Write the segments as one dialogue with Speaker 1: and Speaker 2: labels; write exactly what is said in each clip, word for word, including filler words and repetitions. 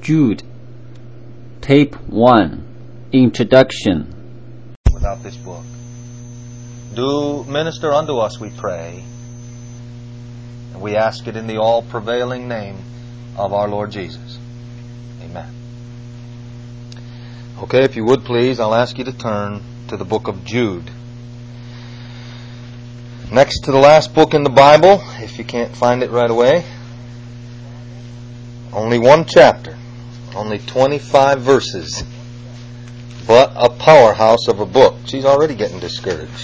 Speaker 1: Jude, Tape one, Introduction.
Speaker 2: Without this book. Do minister unto us, we pray. And we ask it in the all-prevailing name of our Lord Jesus. Amen. Okay, if you would please, I'll ask you to turn to the book of Jude. Next to the last book in the Bible, if you can't find it right away. Only one chapter. Only twenty-five verses. But a powerhouse of a book. She's already getting discouraged.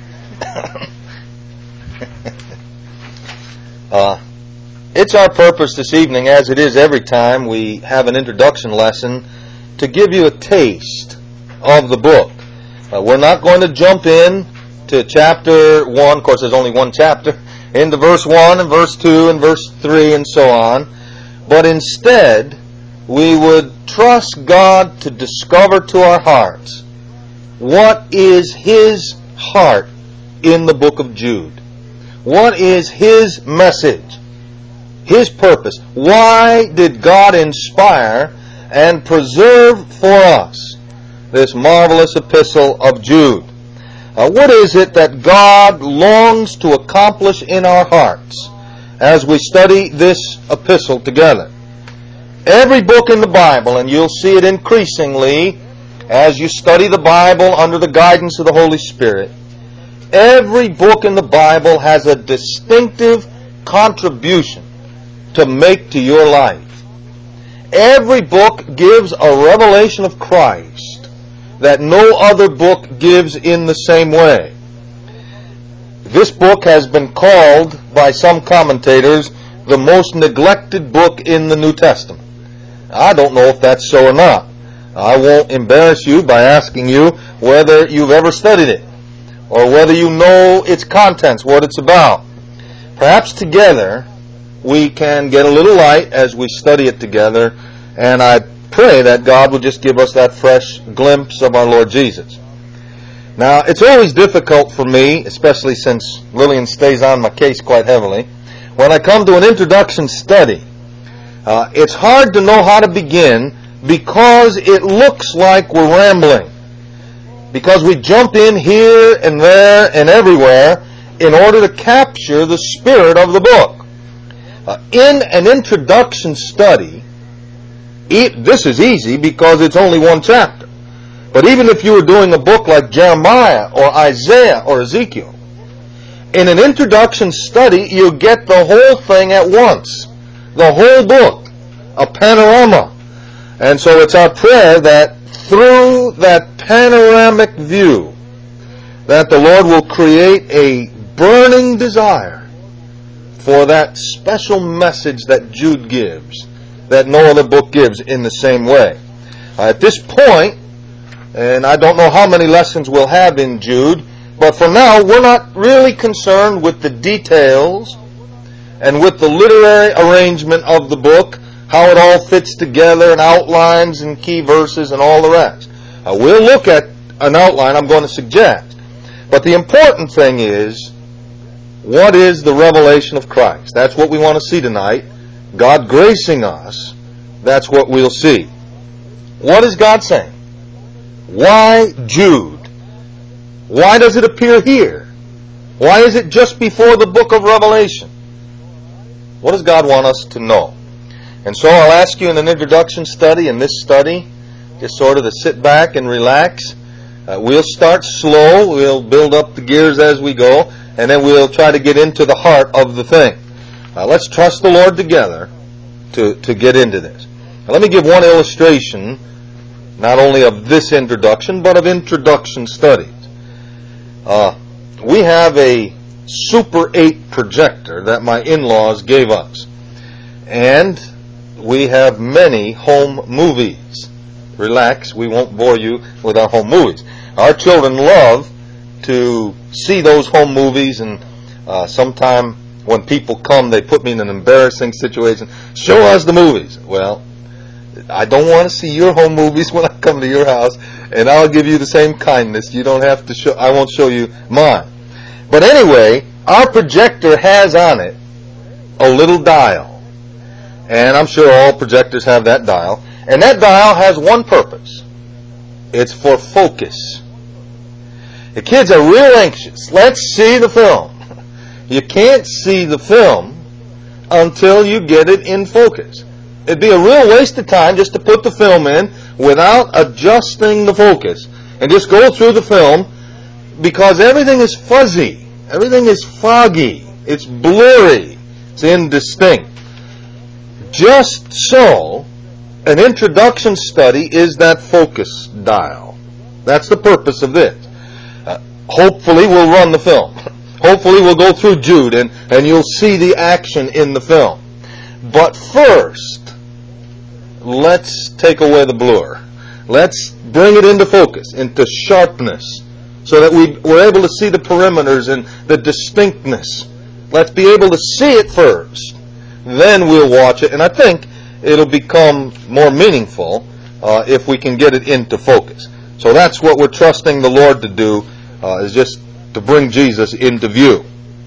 Speaker 2: uh, it's our purpose this evening, as it is every time we have an introduction lesson, to give you a taste of the book. Uh, we're not going to jump in to chapter one. Of course, there's only one chapter. Into verse one and verse two and verse three and so on. But instead, we would trust God to discover to our hearts what is His heart in the book of Jude. What is His message? His purpose. Why did God inspire and preserve for us this marvelous epistle of Jude? Uh, what is it that God longs to accomplish in our hearts as we study this epistle together? Every book in the Bible, and you'll see it increasingly as you study the Bible under the guidance of the Holy Spirit, every book in the Bible has a distinctive contribution to make to your life. Every book gives a revelation of Christ that no other book gives in the same way. This book has been called by some commentators the most neglected book in the New Testament. I don't know if that's so or not. I won't embarrass you by asking you whether you've ever studied it or whether you know its contents, what it's about. Perhaps together we can get a little light as we study it together, and I pray that God will just give us that fresh glimpse of our Lord Jesus. Now, it's always difficult for me, especially since Lillian stays on my case quite heavily, when I come to an introduction study. Uh, it's hard to know how to begin because it looks like we're rambling. Because we jump in here and there and everywhere in order to capture the spirit of the book. Uh, in an introduction study, it, this is easy because it's only one chapter. But even if you were doing a book like Jeremiah or Isaiah or Ezekiel, in an introduction study, you get the whole thing at once. The whole book. A panorama. And so it's our prayer that through that panoramic view, that the Lord will create a burning desire for that special message that Jude gives, that no other book gives in the same way. Uh, at this point, and I don't know how many lessons we'll have in Jude, but for now, we're not really concerned with the details and with the literary arrangement of the book, how it all fits together and outlines and key verses and all the rest. Uh, we'll look at an outline I'm going to suggest. But the important thing is, what is the revelation of Christ? That's what we want to see tonight. God gracing us, that's what we'll see. What is God saying? Why Jude? Why does it appear here? Why is it just before the book of Revelation? What does God want us to know? And so I'll ask you in an introduction study, in this study, just sort of to sit back and relax. Uh, we'll start slow. We'll build up the gears as we go. And then we'll try to get into the heart of the thing. Uh, let's trust the Lord together to, to get into this. Now, let me give one illustration, not only of this introduction, but of introduction studies. Uh, we have a Super eight projector that my in-laws gave us. And we have many home movies. Relax, we won't bore you with our home movies. Our children love to see those home movies, and uh, sometime when people come, they put me in an embarrassing situation. Show us the movies. Well, I don't want to see your home movies when I come to your house, and I'll give you the same kindness. You don't have to show, I won't show you mine. But anyway, our projector has on it a little dial. And I'm sure all projectors have that dial. And that dial has one purpose. It's for focus. The kids are real anxious. Let's see the film. You can't see the film until you get it in focus. It'd be a real waste of time just to put the film in without adjusting the focus and just go through the film, because everything is fuzzy. Everything is foggy. It's blurry. It's indistinct. Just so, an introduction study is that focus dial. That's the purpose of this. Uh, hopefully we'll run the film. Hopefully we'll go through Jude and, and you'll see the action in the film. But first, let's take away the blur. Let's bring it into focus, into sharpness, so that we, we're able to see the perimeters and the distinctness. Let's be able to see it first. Then we'll watch it, and I think it'll become more meaningful uh, if we can get it into focus. So that's what we're trusting the Lord to do, uh, is just to bring Jesus into view.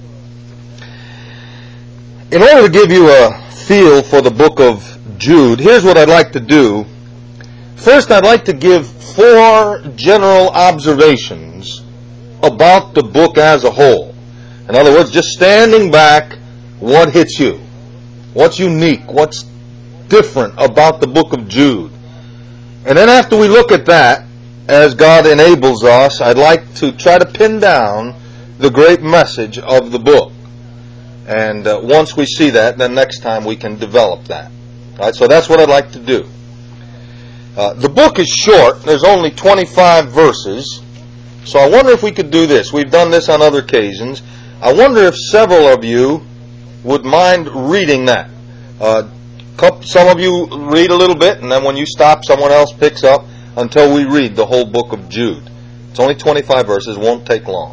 Speaker 2: In order to give you a feel for the book of Jude, here's what I'd like to do. First, I'd like to give four general observations about the book as a whole. In other words, just standing back, what hits you? What's unique? What's different about the book of Jude? And then after we look at that, as God enables us, I'd like to try to pin down the great message of the book. And uh, once we see that, then next time we can develop that. All right, so that's what I'd like to do. Uh, the book is short. There's only twenty-five verses. So I wonder if we could do this. We've done this on other occasions. I wonder if several of you would mind reading that. Uh, some of you read a little bit, and then when you stop, someone else picks up until we read the whole book of Jude. It's only twenty-five verses. Won't take long.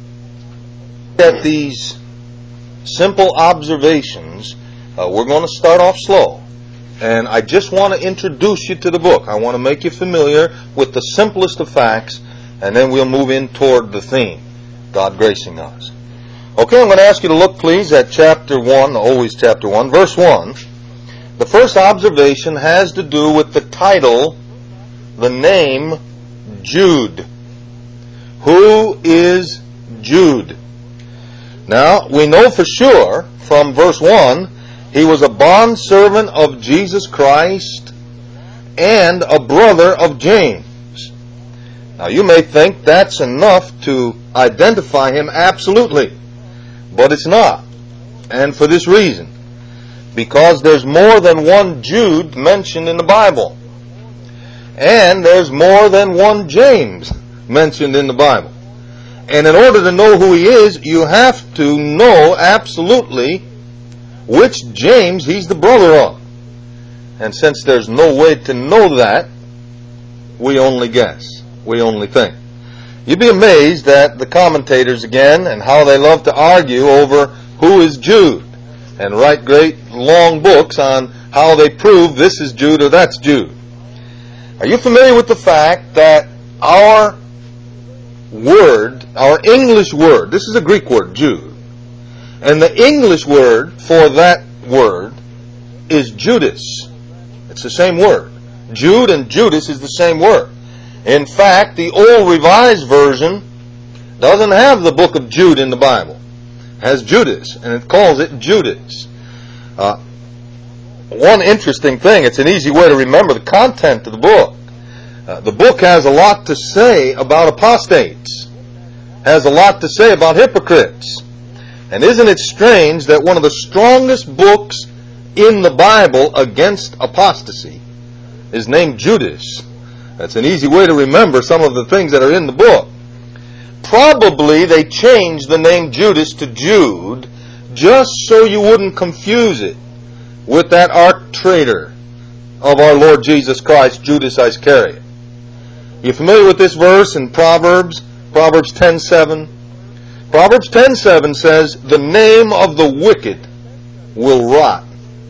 Speaker 2: At these simple observations, uh, we're going to start off slow. And I just want to introduce you to the book. I want to make you familiar with the simplest of facts, and then we'll move in toward the theme, God gracing us. Okay, I'm going to ask you to look, please, at chapter one, always chapter one, verse one. The first observation has to do with the title, the name Jude. Who is Jude? Now, we know for sure from verse one, he was a bondservant of Jesus Christ and a brother of James. Now, you may think that's enough to identify him absolutely, but it's not. And for this reason, because there's more than one Jude mentioned in the Bible. And there's more than one James mentioned in the Bible. And in order to know who he is, you have to know absolutely which James he's the brother of. And since there's no way to know that, we only guess. We only think. You'd be amazed at the commentators again and how they love to argue over who is Jude and write great long books on how they prove this is Jude or that's Jude. Are you familiar with the fact that our word, our English word, this is a Greek word, Jude, and the English word for that word is Judas. It's the same word. Jude and Judas is the same word. In fact, the Old Revised Version doesn't have the book of Jude in the Bible. It has Judas, and it calls it Judas. Uh, one interesting thing, it's an easy way to remember the content of the book. Uh, the book has a lot to say about apostates. Has a lot to say about hypocrites. And isn't it strange that one of the strongest books in the Bible against apostasy is named Judas? That's an easy way to remember some of the things that are in the book. Probably they changed the name Judas to Jude just so you wouldn't confuse it with that arch-traitor of our Lord Jesus Christ, Judas Iscariot. You familiar with this verse in Proverbs? Proverbs ten seven. Proverbs ten seven says, the name of the wicked will rot.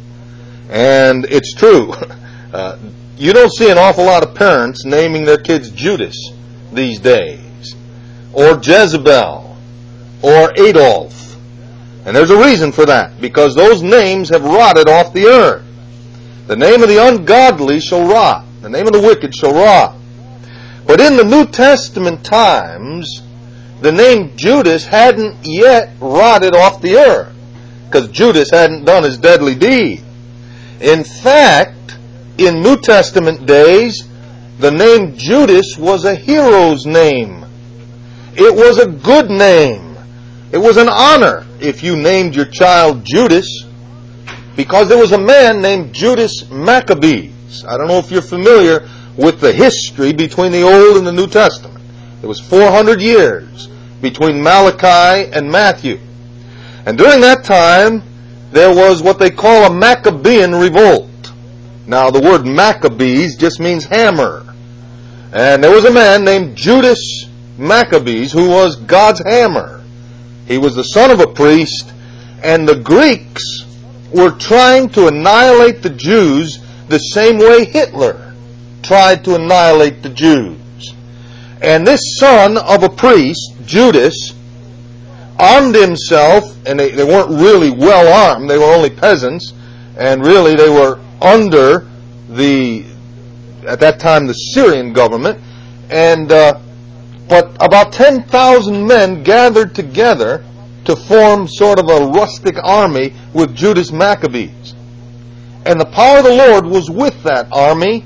Speaker 2: And it's true. Uh, you don't see an awful lot of parents naming their kids Judas these days. Or Jezebel. Or Adolf. And there's a reason for that. Because those names have rotted off the earth. The name of the ungodly shall rot. The name of the wicked shall rot. But in the New Testament times, the name Judas hadn't yet rotted off the earth, because Judas hadn't done his deadly deed. In fact, in New Testament days, the name Judas was a hero's name. It was a good name. It was an honor if you named your child Judas, because there was a man named Judas Maccabees. I don't know if you're familiar with the history between the Old and the New Testament. It was four hundred years between Malachi and Matthew. And during that time, there was what they call a Maccabean revolt. Now, the word Maccabees just means hammer. And there was a man named Judas Maccabees who was God's hammer. He was the son of a priest, and the Greeks were trying to annihilate the Jews the same way Hitler tried to annihilate the Jews. And this son of a priest, Judas, armed himself, and they, they weren't really well armed, they were only peasants, and really they were under the, at that time, the Syrian government, and uh, but about ten thousand men gathered together to form sort of a rustic army with Judas Maccabees. And the power of the Lord was with that army.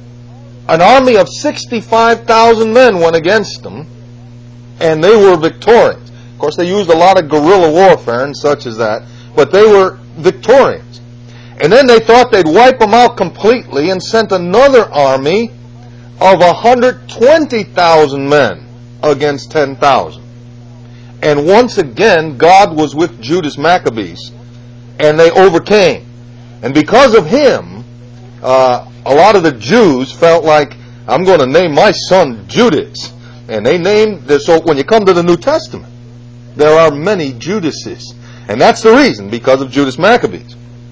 Speaker 2: An army of sixty-five thousand men went against them, and they were victorious. Of course, they used a lot of guerrilla warfare and such as that, but they were victorious. And then they thought they'd wipe them out completely and sent another army of one hundred twenty thousand men against ten thousand. And once again, God was with Judas Maccabees, and they overcame. And because of him, uh, a lot of the Jews felt like, I'm going to name my son Judas. And they named, so when you come to the New Testament, there are many Judases. And that's the reason, because of Judas Maccabees.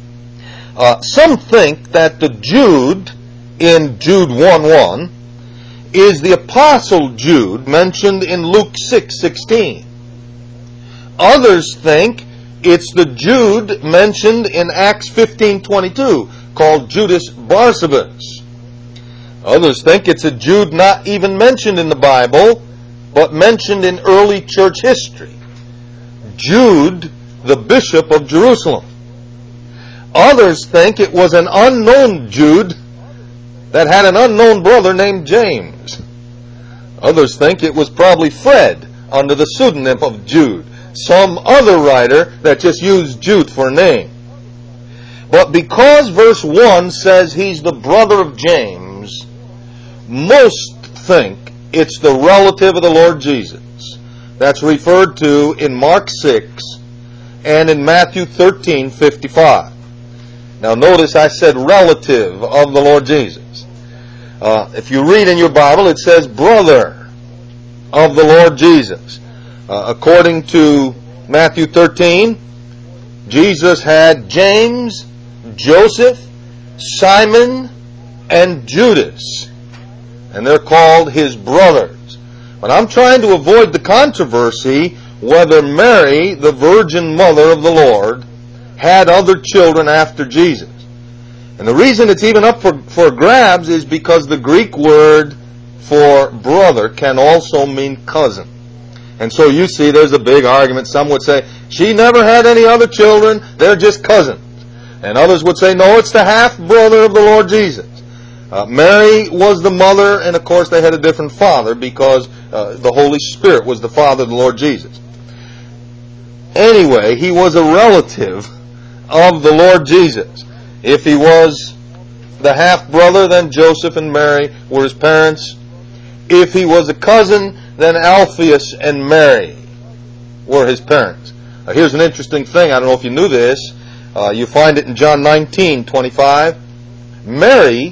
Speaker 2: Uh, some think that the Jude in Jude one one is the Apostle Jude mentioned in Luke six sixteen. Others think it's the Jude mentioned in Acts fifteen twenty-two, called Judas Barsabas. Others think it's a Jude not even mentioned in the Bible, but mentioned in early church history. Jude, the bishop of Jerusalem. Others think it was an unknown Jude that had an unknown brother named James. Others think it was probably Fred under the pseudonym of Jude, some other writer that just used Jude for a name. But because verse one says he's the brother of James, most think it's the relative of the Lord Jesus. That's referred to in Mark six and in Matthew thirteen fifty-five. Now notice I said relative of the Lord Jesus. Uh, if you read in your Bible, it says brother of the Lord Jesus. Uh, according to Matthew thirteen, Jesus had James, Joseph, Simon, and Judas. And they're called his brothers. But I'm trying to avoid the controversy whether Mary, the virgin mother of the Lord, had other children after Jesus. And the reason it's even up for, for grabs is because the Greek word for brother can also mean cousin. And so you see there's a big argument. Some would say, she never had any other children, they're just cousins. And others would say, no, it's the half-brother of the Lord Jesus. Uh, Mary was the mother, and of course they had a different father because uh, the Holy Spirit was the father of the Lord Jesus. Anyway, he was a relative of the Lord Jesus. If he was the half-brother, then Joseph and Mary were his parents. If he was a cousin, then Alphaeus and Mary were his parents. Now, here's an interesting thing. I don't know if you knew this. Uh, you find it in John nineteen twenty-five. Mary,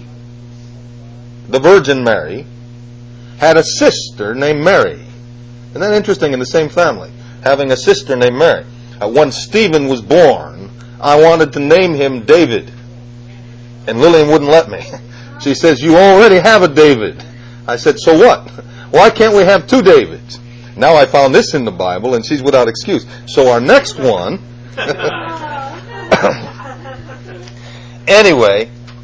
Speaker 2: the Virgin Mary, had a sister named Mary. Isn't that interesting, in the same family, having a sister named Mary? Uh, when Stephen was born, I wanted to name him David. And Lillian wouldn't let me. She says, you already have a David. I said, so what? Why can't we have two Davids? Now I found this in the Bible, and she's without excuse. So our next one... Anyway,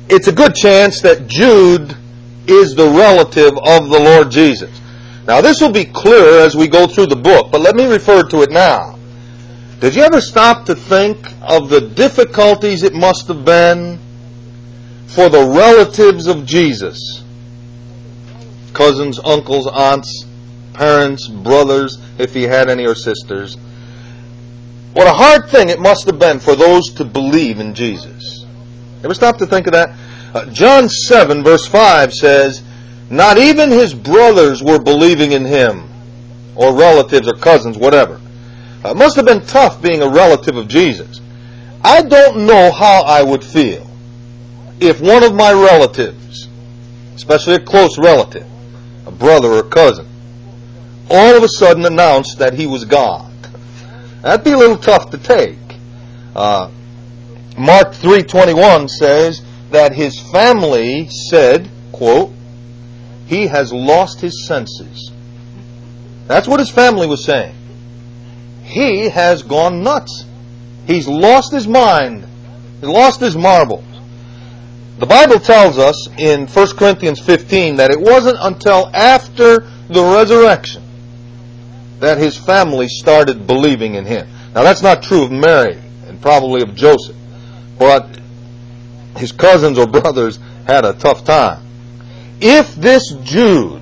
Speaker 2: it's a good chance that Jude is the relative of the Lord Jesus. Now, this will be clearer as we go through the book, but let me refer to it now. Did you ever stop to think of the difficulties it must have been for the relatives of Jesus? Cousins, uncles, aunts, parents, brothers, if he had any, or sisters. What a hard thing it must have been for those to believe in Jesus. Ever stop to think of that? Uh, John seven verse five says, not even his brothers were believing in him, or relatives or cousins, whatever. Uh, it must have been tough being a relative of Jesus. I don't know how I would feel if one of my relatives, especially a close relative, a brother or cousin, all of a sudden announced that he was God. That'd be a little tough to take. Uh, Mark three twenty-one says that his family said, quote, he has lost his senses. That's what his family was saying. He has gone nuts. He's lost his mind. He's lost his marbles. The Bible tells us in First Corinthians fifteen that it wasn't until after the resurrection that his family started believing in him. Now, that's not true of Mary and probably of Joseph, but his cousins or brothers had a tough time. If this Jude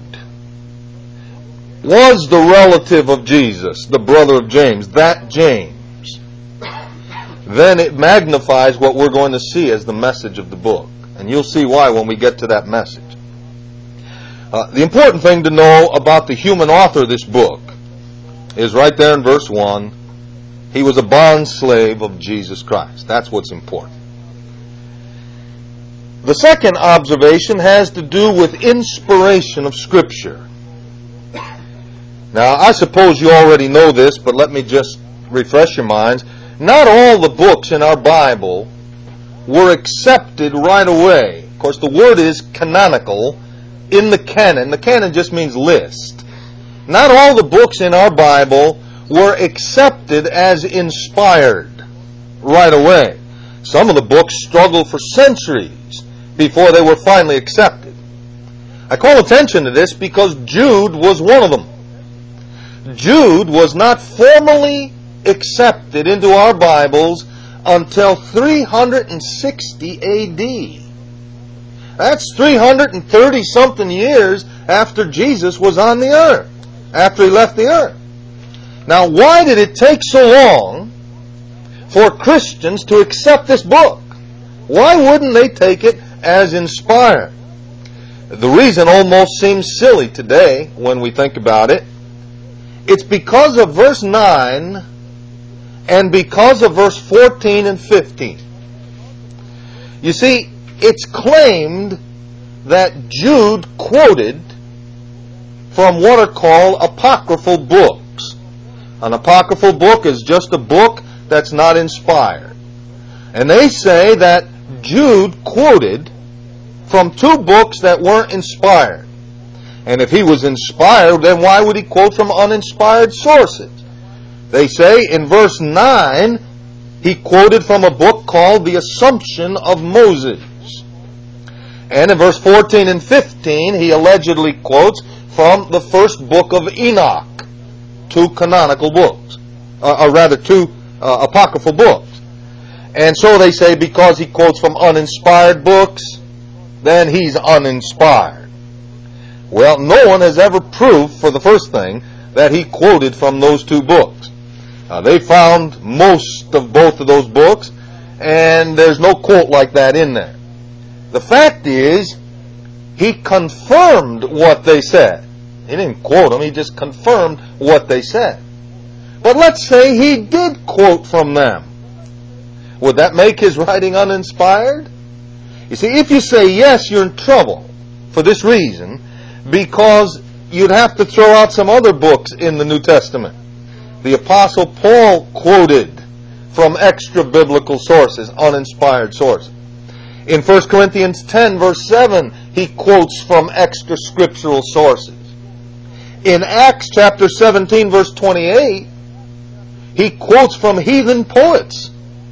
Speaker 2: was the relative of Jesus, the brother of James, that James, then it magnifies what we're going to see as the message of the book. And you'll see why when we get to that message. Uh, the important thing to know about the human author of this book is right there in verse one. He was a bond slave of Jesus Christ. That's what's important. The second observation has to do with inspiration of Scripture. Now, I suppose you already know this, but let me just refresh your minds. Not all the books in our Bible were accepted right away. Of course, the word is canonical in the canon. The canon just means list. Not all the books in our Bible were accepted as inspired right away. Some of the books struggled for centuries before they were finally accepted. I call attention to this because Jude was one of them. Jude was not formally accepted into our Bibles until three hundred sixty A D. That's three hundred thirty something years after Jesus was on the earth, after he left the earth. Now, why did it take so long for Christians to accept this book? Why wouldn't they take it as inspired? The reason almost seems silly today when we think about it. It's because of verse nine and because of verse fourteen and fifteen. You see, it's claimed that Jude quoted from what are called apocryphal books. An apocryphal book is just a book that's not inspired. And they say that Jude quoted from two books that weren't inspired. And if he was inspired, then why would he quote from uninspired sources? They say in verse nine, he quoted from a book called The Assumption of Moses. And in verse fourteen and fifteen, he allegedly quotes from the first book of Enoch, two canonical books, uh, or rather two uh, apocryphal books. And so they say because he quotes from uninspired books, then he's uninspired. Well, no one has ever proved, for the first thing, that he quoted from those two books. Uh, they found most of both of those books, and there's no quote like that in there. The fact is, he confirmed what they said. He didn't quote them, he just confirmed what they said. But let's say he did quote from them. Would that make his writing uninspired? You see, if you say yes, you're in trouble for this reason, because you'd have to throw out some other books in the New Testament. The Apostle Paul quoted from extra-biblical sources, uninspired sources. In First Corinthians ten, verse seven, he quotes from extra-scriptural sources. In Acts chapter seventeen, verse twenty-eight, he quotes from heathen poets.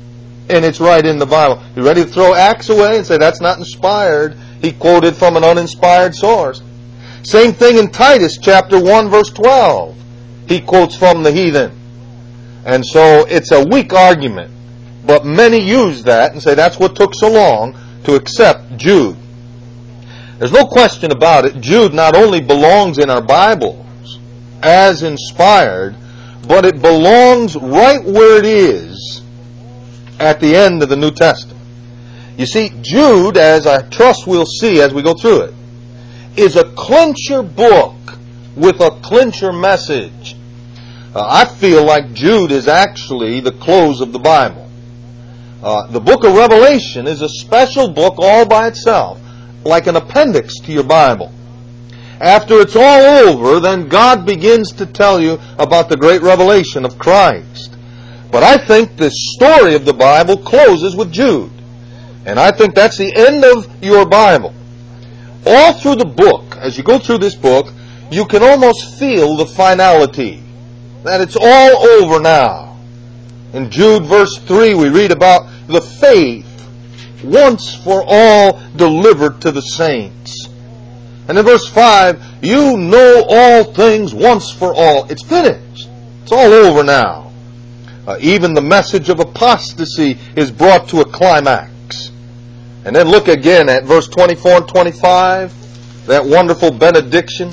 Speaker 2: And it's right in the Bible. You ready to throw Acts away and say that's not inspired? He quoted from an uninspired source. Same thing in Titus chapter one verse twelve. He quotes from the heathen. And so it's a weak argument. But many use that and say that's what took so long to accept Jude. There's no question about it. Jude not only belongs in our Bibles as inspired, but it belongs right where it is at the end of the New Testament. You see, Jude, as I trust we'll see as we go through it, is a clincher book with a clincher message. Uh, I feel like Jude is actually the close of the Bible. Uh, the book of Revelation is a special book all by itself, like an appendix to your Bible. After it's all over, then God begins to tell you about the great revelation of Christ. But I think the story of the Bible closes with Jude. And I think that's the end of your Bible. All through the book, as you go through this book, you can almost feel the finality. That it's all over now. In Jude verse three we read about the faith once for all delivered to the saints. And in verse five, you know all things once for all. It's finished. It's all over now. Uh, even the message of apostasy is brought to a climax. And then look again at verse twenty-four and twenty-five, that wonderful benediction.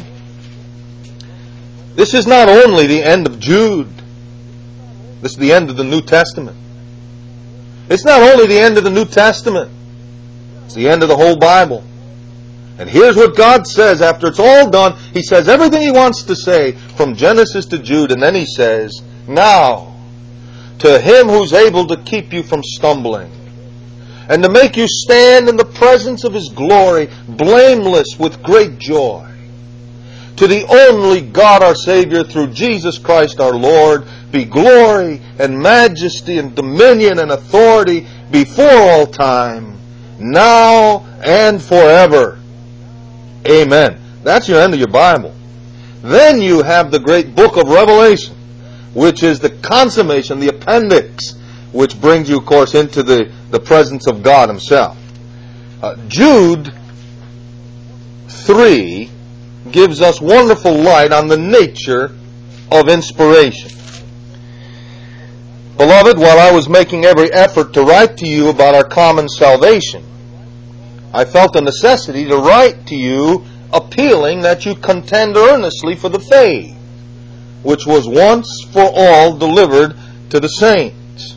Speaker 2: This is not only the end of Jude. This is the end of the New Testament. It's not only the end of the New Testament. It's the end of the whole Bible. And here's what God says after it's all done. He says everything He wants to say from Genesis to Jude, and then He says, now, to Him who's able to keep you from stumbling, and to make you stand in the presence of His glory, blameless with great joy, to the only God our Savior through Jesus Christ our Lord, be glory and majesty and dominion and authority before all time, now and forever. Amen. That's your end of your Bible. Then you have the great book of Revelation, which is the consummation, the appendix, which brings you, of course, into the, the presence of God Himself. Uh, Jude three gives us wonderful light on the nature of inspiration. Beloved, while I was making every effort to write to you about our common salvation, I felt a necessity to write to you appealing that you contend earnestly for the faith, which was once for all delivered to the saints.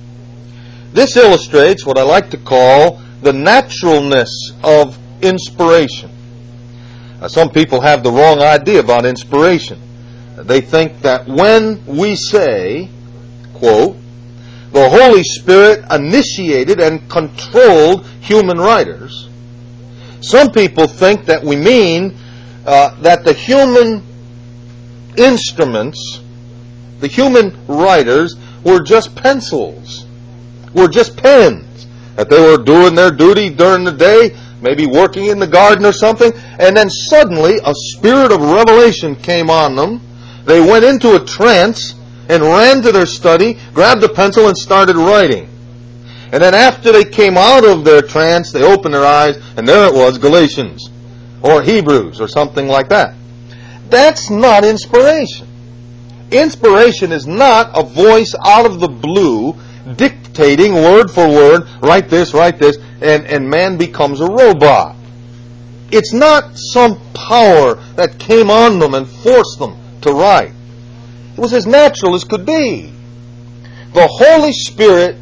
Speaker 2: This illustrates what I like to call the naturalness of inspiration. Now, some people have the wrong idea about inspiration. They think that when we say, quote, the Holy Spirit initiated and controlled human writers, some people think that we mean uh, that the human instruments, the human writers, were just pencils, were just pens, that they were doing their duty during the day, maybe working in the garden or something, and then suddenly a spirit of revelation came on them. They went into a trance and ran to their study, grabbed a pencil and started writing. And then after they came out of their trance, they opened their eyes, and there it was, Galatians, or Hebrews, or something like that. That's not inspiration. Inspiration is not a voice out of the blue dictating word for word, write this, write this, and, and man becomes a robot. It's not some power that came on them and forced them to write. It was as natural as could be. The Holy Spirit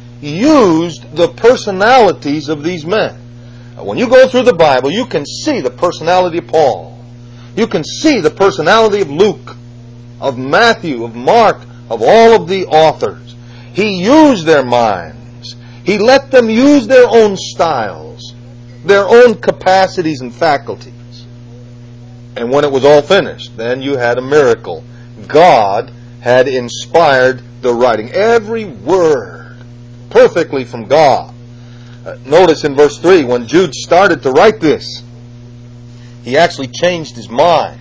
Speaker 2: used the personalities of these men. When you go through the Bible, you can see the personality of Paul. You can see the personality of Luke, of Matthew, of Mark, of all of the authors. He used their minds. He let them use their own styles, their own capacities and faculties. And when it was all finished, then you had a miracle. God had inspired the writing. Every word perfectly from God. Uh, notice in verse three, when Jude started to write this, he actually changed his mind.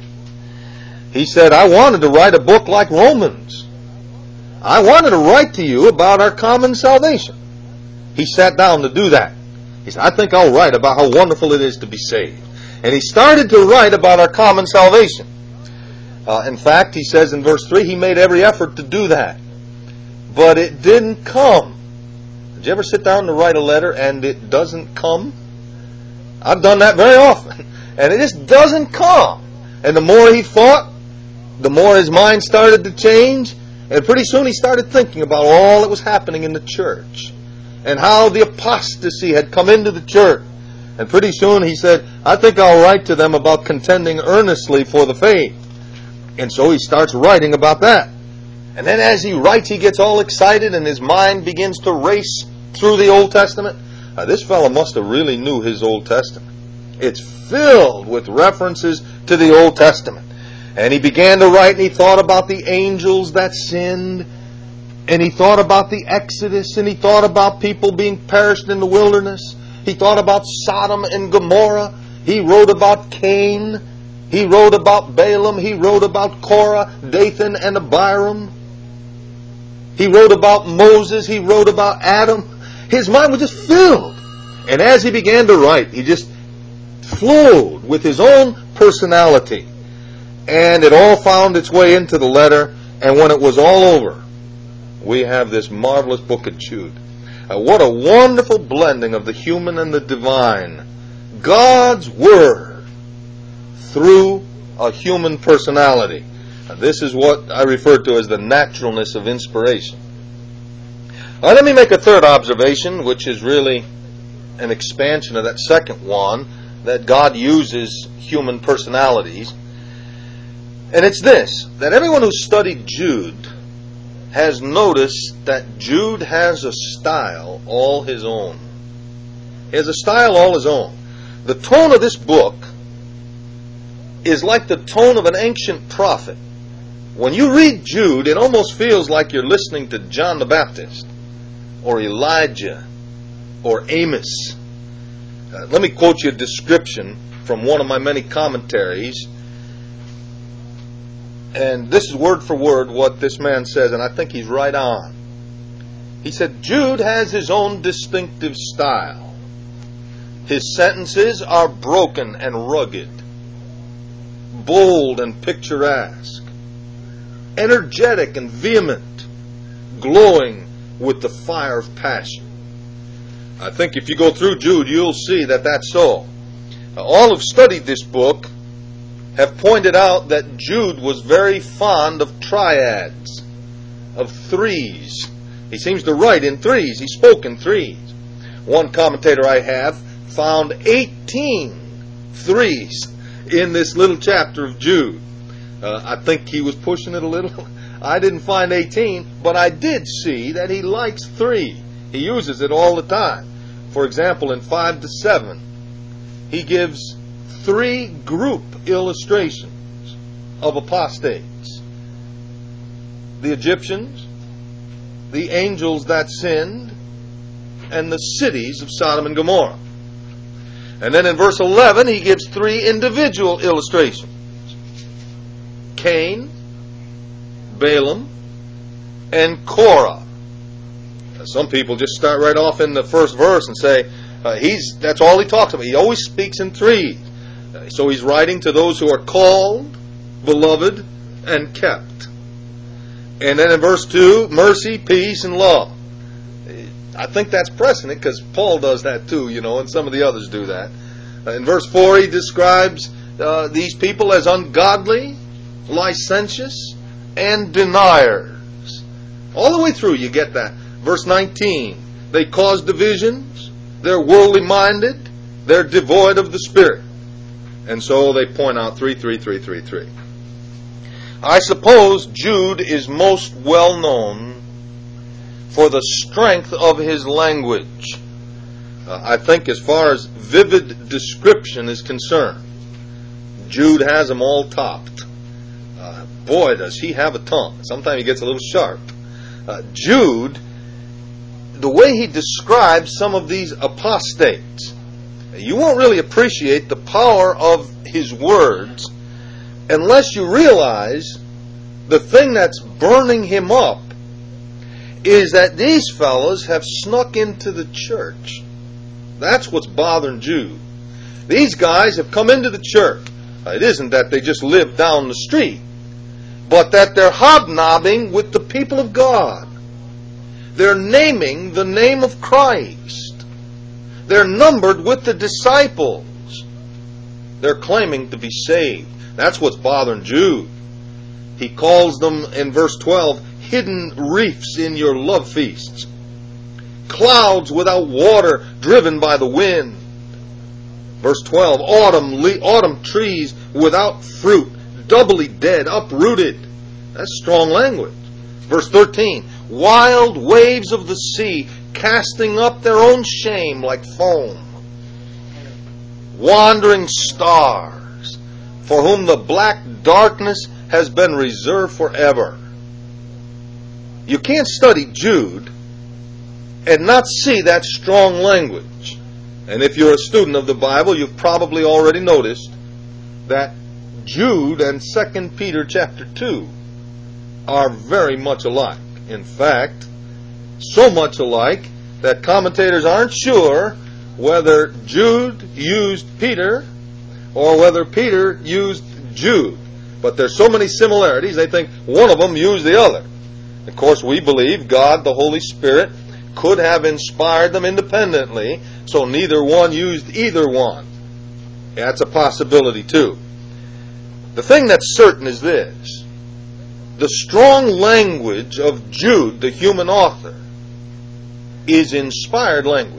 Speaker 2: He said, I wanted to write a book like Romans. I wanted to write to you about our common salvation. he sat down to do that. He said, I think I'll write about how wonderful it is to be saved. And he started to write about our common salvation. Uh, in fact, he says in verse three, he made every effort to do that. But it didn't come. Did you ever sit down to write a letter and it doesn't come? I've done that very often. And it just doesn't come. And the more he thought, the more his mind started to change. And pretty soon he started thinking about all that was happening in the church. And how the apostasy had come into the church. And pretty soon he said, I think I'll write to them about contending earnestly for the faith. And so he starts writing about that. And then as he writes, he gets all excited and his mind begins to race through the Old Testament. Now, this fellow must have really knew his Old Testament. It's filled with references to the Old Testament. And he began to write and he thought about the angels that sinned. And he thought about the Exodus. And he thought about people being perished in the wilderness. He thought about Sodom and Gomorrah. He wrote about Cain. He wrote about Balaam. He wrote about Korah, Dathan, and Abiram. He wrote about Moses. He wrote about Adam. His mind was just filled. And as he began to write, he just flowed with his own personality. And it all found its way into the letter. And when it was all over, we have this marvelous book of Jude. Uh, what a wonderful blending of the human and the divine. God's Word through a human personality. Uh, this is what I refer to as the naturalness of inspiration. Uh, let me make a third observation, which is really an expansion of that second one, that God uses human personalities. And it's this, that everyone who studied Jude has noticed that Jude has a style all his own. He has a style all his own. The tone of this book is like the tone of an ancient prophet. When you read Jude, it almost feels like you're listening to John the Baptist, or Elijah, or Amos. Uh, let me quote you a description from one of my many commentaries. And this is word for word what this man says, and I think he's right on. He said, Jude has his own distinctive style. His sentences are broken and rugged, bold and picturesque, energetic and vehement, glowing with the fire of passion. I think if you go through Jude, you'll see that that's so. All who've studied this book have pointed out that Jude was very fond of triads, of threes. He seems to write in threes. He spoke in threes. One commentator I have found eighteen threes in this little chapter of Jude. Uh, I think he was pushing it a little. I didn't find eighteen, but I did see that he likes three. He uses it all the time. For example, in five to seven, he gives three group illustrations of apostates. The Egyptians, the angels that sinned, and the cities of Sodom and Gomorrah. And then in verse eleven, he gives three individual illustrations. Cain, Balaam, and Korah. Some people just start right off in the first verse and say, uh, he's that's all he talks about. He always speaks in threes. Uh, so he's writing to those who are called, beloved, and kept. And then in verse two, mercy, peace, and love. I think that's precedent because Paul does that too, you know, and some of the others do that. Uh, in verse four, he describes uh, these people as ungodly, licentious, and deniers. All the way through you get that. Verse nineteen, they cause divisions, they're worldly minded, they're devoid of the Spirit. And so they point out three, three, three, three, three. I suppose Jude is most well known for the strength of his language. Uh, I think as far as vivid description is concerned, Jude has them all topped. Uh, boy, does he have a tongue. Sometimes he gets a little sharp. Uh, Jude, the way he describes some of these apostates, you won't really appreciate the power of his words unless you realize the thing that's burning him up is that these fellows have snuck into the church. That's what's bothering Jude. These guys have come into the church. It isn't that they just live down the street, but that they're hobnobbing with the people of God. They're naming the name of Christ. They're numbered with the disciples. They're claiming to be saved. That's what's bothering Jude. He calls them in verse twelve, hidden reefs in your love feasts. Clouds without water driven by the wind. Verse twelve, autumn, le- autumn trees without fruit, doubly dead, uprooted. That's strong language. Verse thirteen, wild waves of the sea, casting up their own shame like foam. Wandering stars, for whom the black darkness has been reserved forever. You can't study Jude and not see that strong language. And if you're a student of the Bible, you've probably already noticed that Jude and Second Peter chapter two are very much alike. In fact, so much alike that commentators aren't sure whether Jude used Peter or whether Peter used Jude. But there's so many similarities, they think one of them used the other. Of course, we believe God, the Holy Spirit, could have inspired them independently, so neither one used either one. That's a possibility too. The thing that's certain is this. The strong language of Jude, the human author, is inspired language.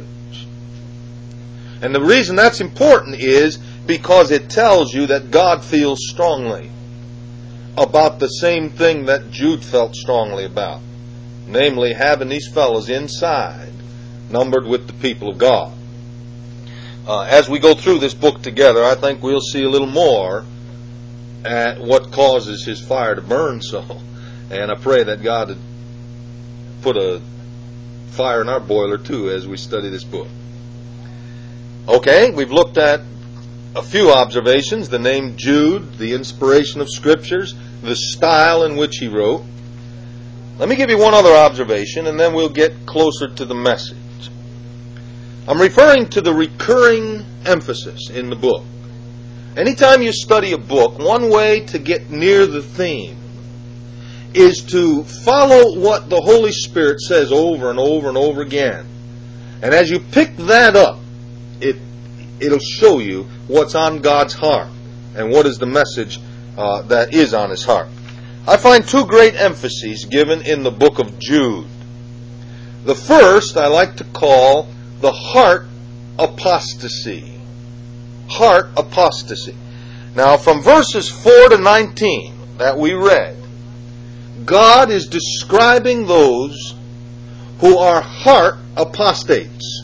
Speaker 2: And the reason that's important is because it tells you that God feels strongly about the same thing that Jude felt strongly about. Namely, having these fellows inside, numbered with the people of God. Uh, as we go through this book together, I think we'll see a little more at what causes his fire to burn so. And I pray that God would put a fire in our boiler too as we study this book. Okay, we've looked at a few observations. The name Jude, the inspiration of Scriptures, the style in which he wrote. Let me give you one other observation and then we'll get closer to the message. I'm referring to the recurring emphasis in the book. Anytime you study a book, one way to get near the theme is to follow what the Holy Spirit says over and over and over again. And as you pick that up, it, it'll show you what's on God's heart and what is the message uh, that is on His heart. I find two great emphases given in the book of Jude. The first I like to call the heart apostasy. Heart apostasy. Now, from verses four to nineteen that we read, God is describing those who are heart apostates,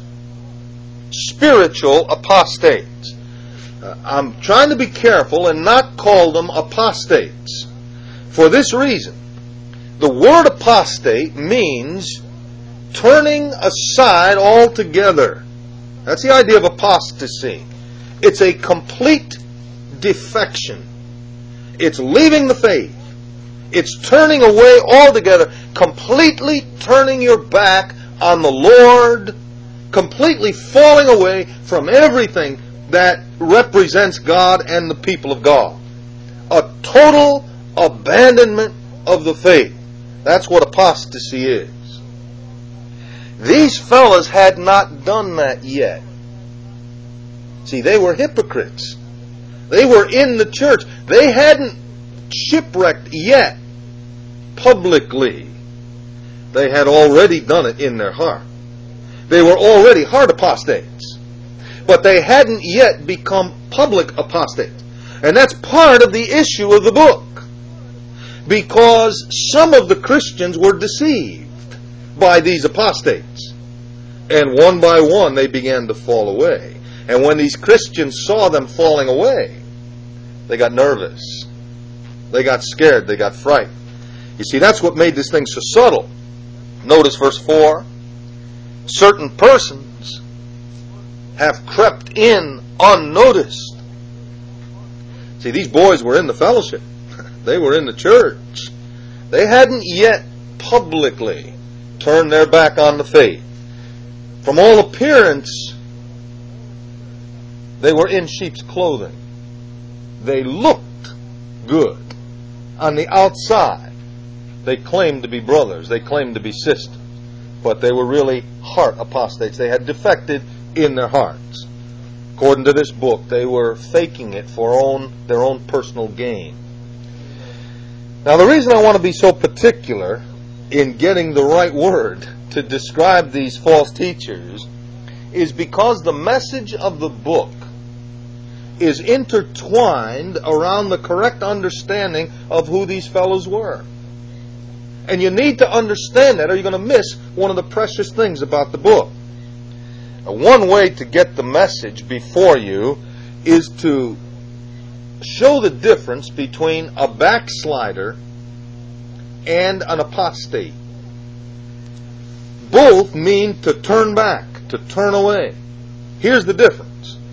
Speaker 2: spiritual apostates. Uh, I'm trying to be careful and not call them apostates. For this reason, the word apostate means turning aside altogether. That's the idea of apostasy. It's a complete defection. It's leaving the faith. It's turning away altogether, completely turning your back on the Lord, completely falling away from everything that represents God and the people of God. A total abandonment of the faith. That's what apostasy is. These fellas had not done that yet. See, they were hypocrites. They were in the church. They hadn't shipwrecked yet publicly. They had already done it in their heart. They were already heart apostates. But they hadn't yet become public apostates. And that's part of the issue of the book. Because some of the Christians were deceived by these apostates. And one by one they began to fall away. And when these Christians saw them falling away, they got nervous. They got scared. They got frightened. You see, that's what made this thing so subtle. Notice verse four. Certain persons have crept in unnoticed. See, these boys were in the fellowship. They were in the church. They hadn't yet publicly turned their back on the faith. From all appearance, they were in sheep's clothing. They looked good. On the outside, they claimed to be brothers. They claimed to be sisters. But they were really heart apostates. They had defected in their hearts. According to this book, they were faking it for own, their own personal gain. Now, the reason I want to be so particular in getting the right word to describe these false teachers is because the message of the book is intertwined around the correct understanding of who these fellows were. And you need to understand that, or you're going to miss one of the precious things about the book. Now, one way to get the message before you is to show the difference between a backslider and an apostate. Both mean to turn back, to turn away. Here's the difference.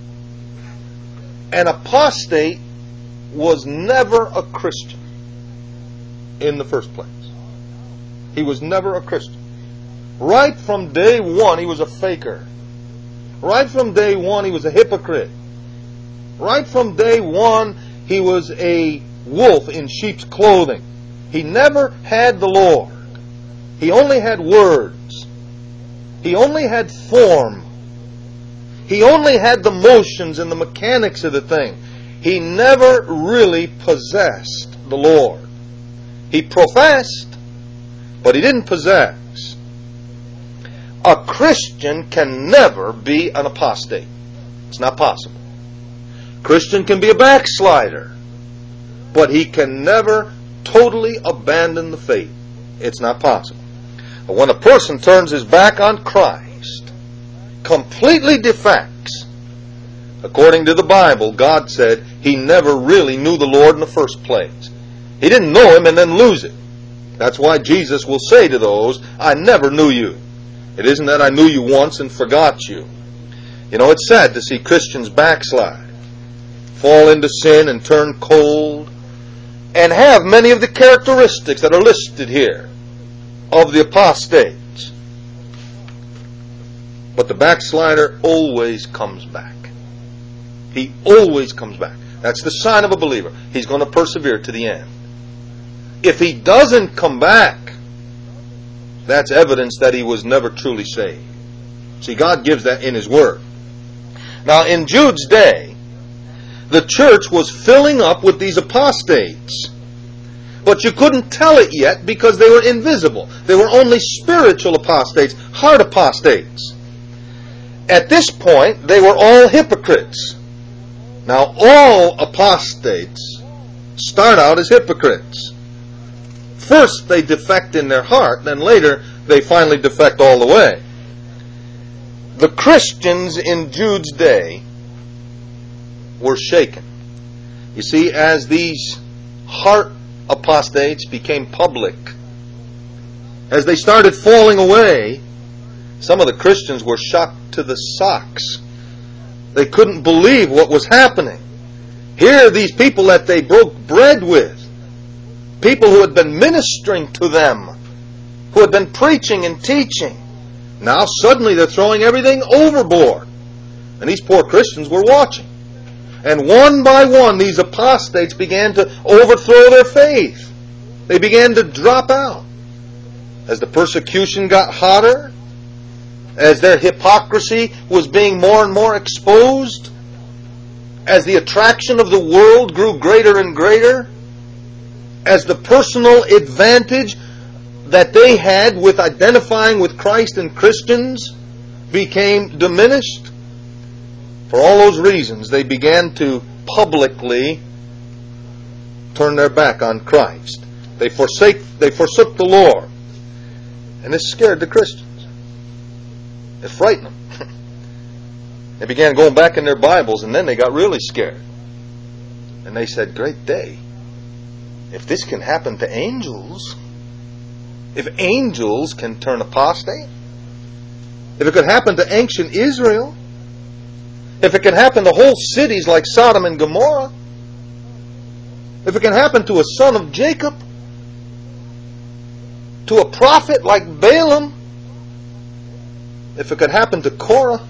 Speaker 2: An apostate was never a Christian in the first place. He was never a Christian. Right from day one, he was a faker. Right from day one, he was a hypocrite. Right from day one, he was a wolf in sheep's clothing. He never had the Lord. He only had words. He only had form. He only had the motions and the mechanics of the thing. He never really possessed the Lord. He professed, but he didn't possess. A Christian can never be an apostate. It's not possible. A Christian can be a backslider, but he can never totally abandon the faith. It's not possible. But when a person turns his back on Christ, completely defects, according to the Bible, God said he never really knew the Lord in the first place. He didn't know Him and then lose it. That's why Jesus will say to those, I never knew you. It isn't that I knew you once and forgot you. You know, it's sad to see Christians backslide, fall into sin and turn cold, and have many of the characteristics that are listed here of the apostates. But the backslider always comes back. He always comes back. That's the sign of a believer. He's going to persevere to the end. If he doesn't come back, that's evidence that he was never truly saved. See, God gives that in His Word. Now, in Jude's day, the church was filling up with these apostates. But you couldn't tell it yet because they were invisible. They were only spiritual apostates, heart apostates. At this point, they were all hypocrites. Now, all apostates start out as hypocrites. First, they defect in their heart, then later, they finally defect all the way. The Christians in Jude's day were shaken. You see, as these heart apostates became public, as they started falling away, some of the Christians were shocked to the socks. They couldn't believe what was happening. Here, these people that they broke bread with, people who had been ministering to them, who had been preaching and teaching, now suddenly they're throwing everything overboard. And these poor Christians were watching. And one by one, these apostates began to overthrow their faith. They began to drop out. As the persecution got hotter, as their hypocrisy was being more and more exposed, as the attraction of the world grew greater and greater, as the personal advantage that they had with identifying with Christ and Christians became diminished, for all those reasons, they began to publicly turn their back on Christ. They forsake, they forsook the Lord. And this scared the Christians. It frightened them. They began going back in their Bibles, and then they got really scared. And they said, great day. If this can happen to angels, if angels can turn apostate, if it could happen to ancient Israel, if it can happen to whole cities like Sodom and Gomorrah, if it can happen to a son of Jacob, to a prophet like Balaam, if it could happen to Korah,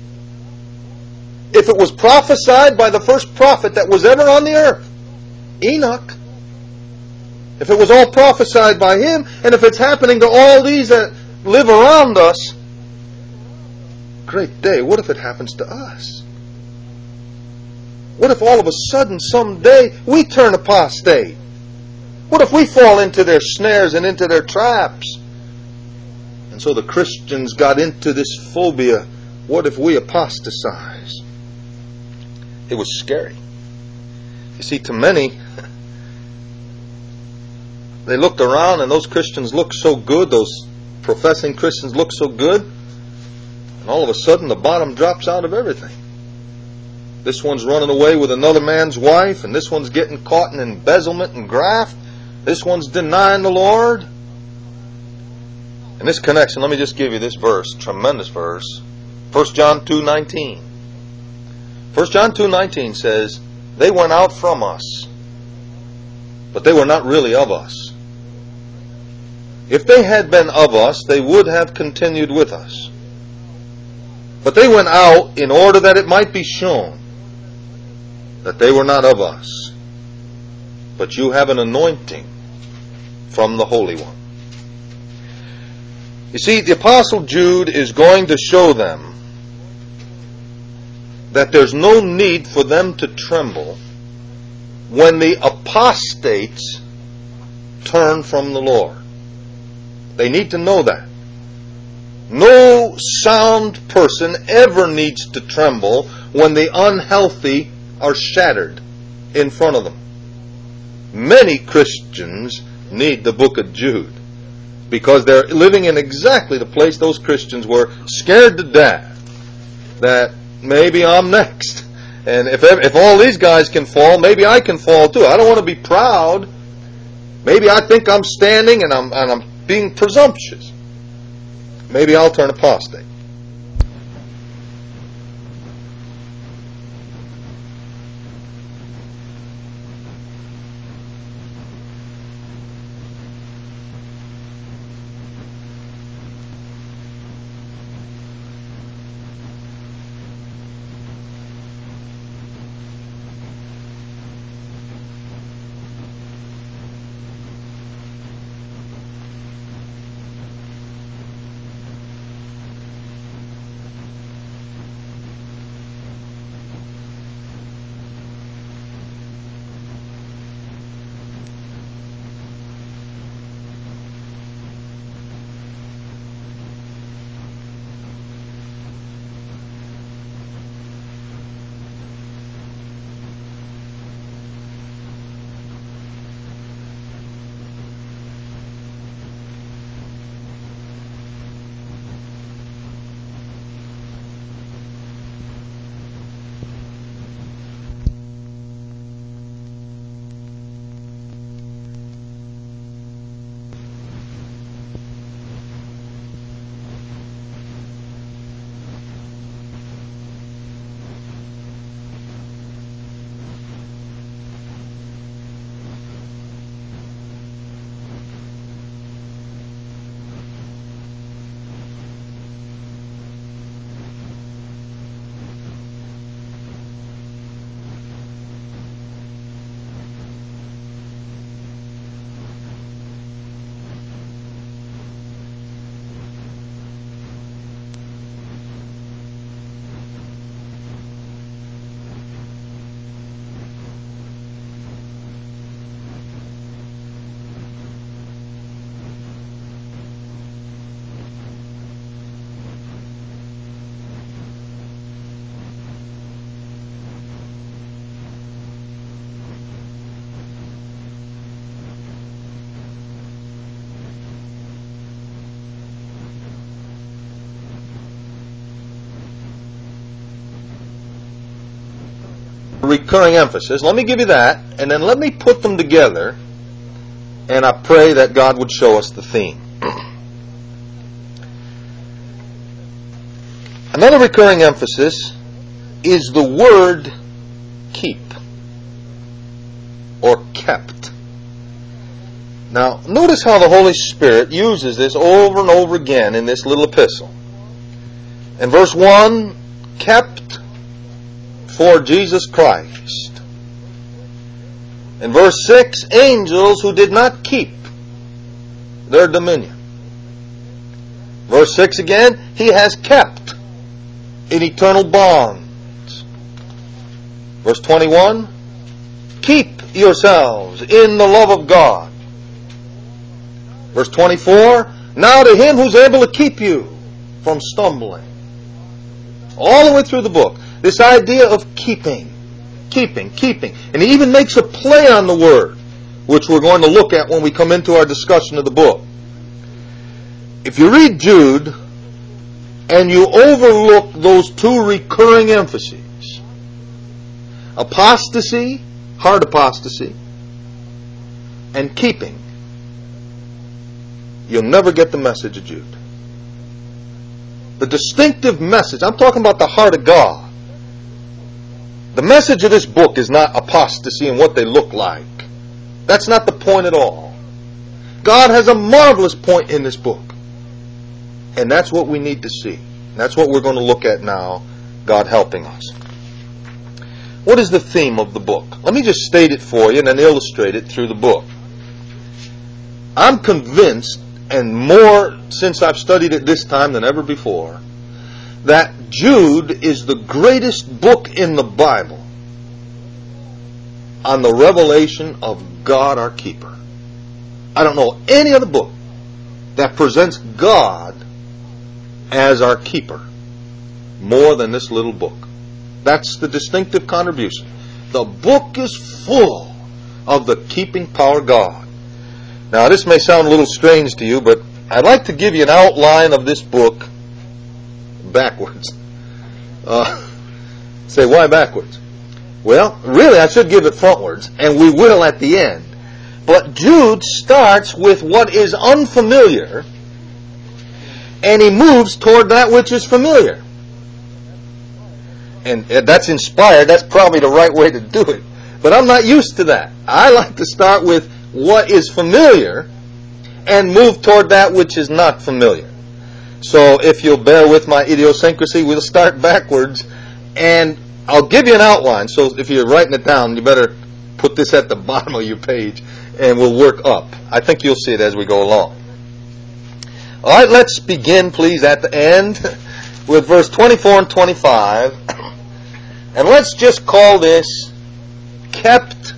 Speaker 2: if it was prophesied by the first prophet that was ever on the earth, Enoch, if it was all prophesied by him, and if it's happening to all these that live around us, great day, what if it happens to us? What if all of a sudden, someday, we turn apostate? What if we fall into their snares and into their traps? And so the Christians got into this phobia. What if we apostatize? It was scary. You see, to many, they looked around and those Christians looked so good, those professing Christians looked so good, and all of a sudden the bottom drops out of everything. This one's running away with another man's wife, and this one's getting caught in embezzlement and graft. This one's denying the Lord. In this connection, let me just give you this verse, tremendous verse. First John two nineteen. First John two nineteen says, they went out from us, but they were not really of us. If they had been of us, they would have continued with us. But they went out in order that it might be shown that they were not of us. But you have an anointing from the Holy One. You see, the Apostle Jude is going to show them that there's no need for them to tremble when the apostates turn from the Lord. They need to know that. No sound person ever needs to tremble when the unhealthy are shattered in front of them. Many Christians need the book of Jude because they're living in exactly the place those Christians were, scared to death that maybe I'm next. And if if all these guys can fall, maybe I can fall too. I don't want to be proud. Maybe I think I'm standing and I'm and I'm being presumptuous. Maybe I'll turn apostate. Recurring emphasis. Let me give you that, and then let me put them together, and I pray that God would show us the theme. Another recurring emphasis is the word keep or kept. Now, notice how the Holy Spirit uses this over and over again in this little epistle. In verse one, kept for Jesus Christ. In verse six, angels who did not keep their dominion. Verse six again, He has kept in eternal bonds. Verse twenty-one, keep yourselves in the love of God. Verse twenty-four, now to Him who's able to keep you from stumbling. All the way through the book, this idea of keeping, keeping, keeping. And He even makes a play on the word, which we're going to look at when we come into our discussion of the book. If you read Jude and you overlook those two recurring emphases, apostasy, hard apostasy, and keeping, you'll never get the message of Jude. The distinctive message, I'm talking about the heart of God. The message of this book is not apostasy and what they look like. That's not the point at all. God has a marvelous point in this book. And that's what we need to see. That's what we're going to look at now, God helping us. What is the theme of the book? Let me just state it for you and then illustrate it through the book. I'm convinced, and more since I've studied it this time than ever before, that Jude is the greatest book in the Bible on the revelation of God our keeper. I don't know any other book that presents God as our keeper more than this little book. That's the distinctive contribution. The book is full of the keeping power of God. Now, this may sound a little strange to you, but I'd like to give you an outline of this book backwards. Uh, say, why backwards? Well, really, I should give it frontwards, and we will at the end. But Jude starts with what is unfamiliar, and he moves toward that which is familiar. And that's inspired. That's probably the right way to do it. But I'm not used to that. I like to start with what is familiar and move toward that which is not familiar. So if you'll bear with my idiosyncrasy, we'll start backwards, and I'll give you an outline. So if you're writing it down, you better put this at the bottom of your page, and we'll work up. I think you'll see it as we go along. All right, let's begin, please, at the end with verse twenty-four and twenty-five. And let's just call this kept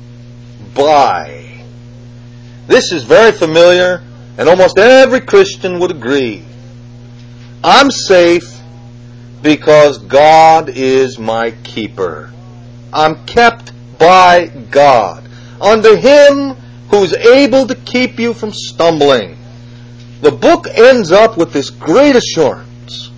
Speaker 2: by. This is very familiar, and almost every Christian would agree. I'm safe because God is my keeper. I'm kept by God. Under Him who's able to keep you from stumbling. The book ends up with this great assurance.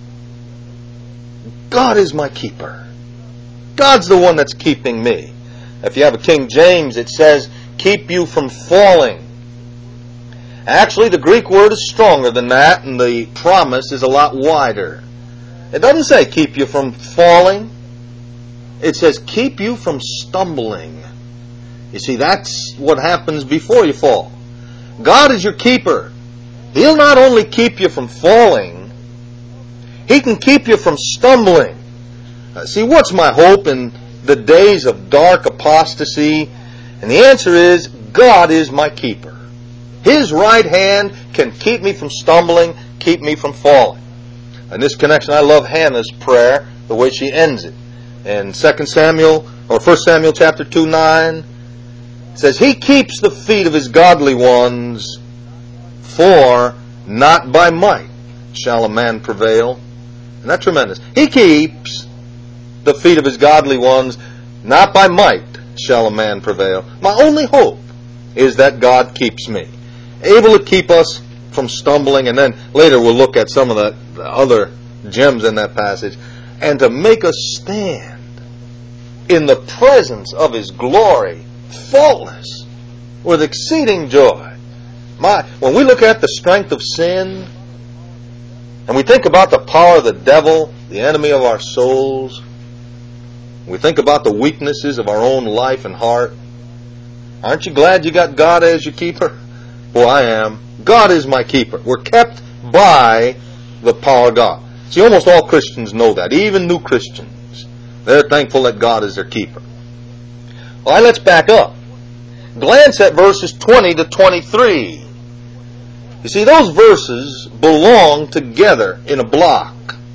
Speaker 2: God is my keeper. God's the one that's keeping me. If you have a King James, it says, keep you from falling. Actually, the Greek word is stronger than that, and the promise is a lot wider. It doesn't say keep you from falling. It says keep you from stumbling. You see, that's what happens before you fall. God is your keeper. He'll not only keep you from falling, He can keep you from stumbling. Uh, see, what's my hope in the days of dark apostasy? And the answer is, God is my keeper. His right hand can keep me from stumbling, keep me from falling. In this connection, I love Hannah's prayer, the way she ends it. In Second Samuel, or First Samuel chapter two, nine, it says, He keeps the feet of His godly ones, for not by might shall a man prevail. And that's tremendous. He keeps the feet of His godly ones, not by might shall a man prevail. My only hope is that God keeps me, able to keep us from stumbling, and then later we'll look at some of the, the other gems in that passage, and to make us stand in the presence of His glory, faultless, with exceeding joy. My, when we look at the strength of sin, and we think about the power of the devil, the enemy of our souls, we think about the weaknesses of our own life and heart, aren't you glad you got God as your keeper? Well, I am. God is my keeper. We're kept by the power of God. See, almost all Christians know that, even new Christians. They're thankful that God is their keeper. All right, let's back up. Glance at verses twenty to twenty-three. You see, those verses belong together in a block.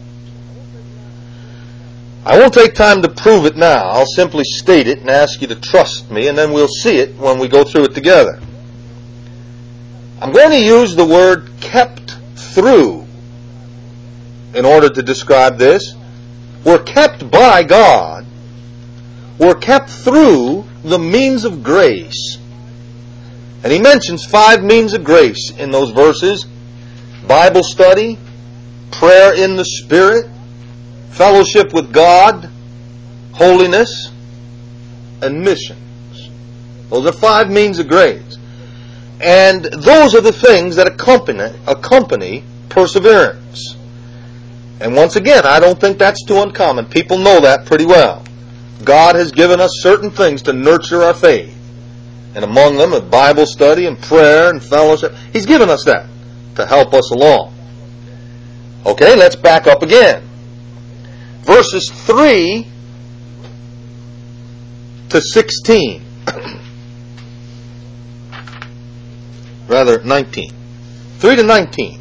Speaker 2: I won't take time to prove it now. I'll simply state it and ask you to trust me, and then we'll see it when we go through it together. I'm going to use the word kept through in order to describe this. We're kept by God. We're kept through the means of grace. And he mentions five means of grace in those verses: Bible study, prayer in the Spirit, fellowship with God, holiness, and missions. Those are five means of grace. And those are the things that accompany, accompany perseverance. And once again, I don't think that's too uncommon. People know that pretty well. God has given us certain things to nurture our faith. And among them, a Bible study and prayer and fellowship. He's given us that to help us along. Okay, let's back up again. Verses three to sixteen. Rather, nineteen. three to nineteen.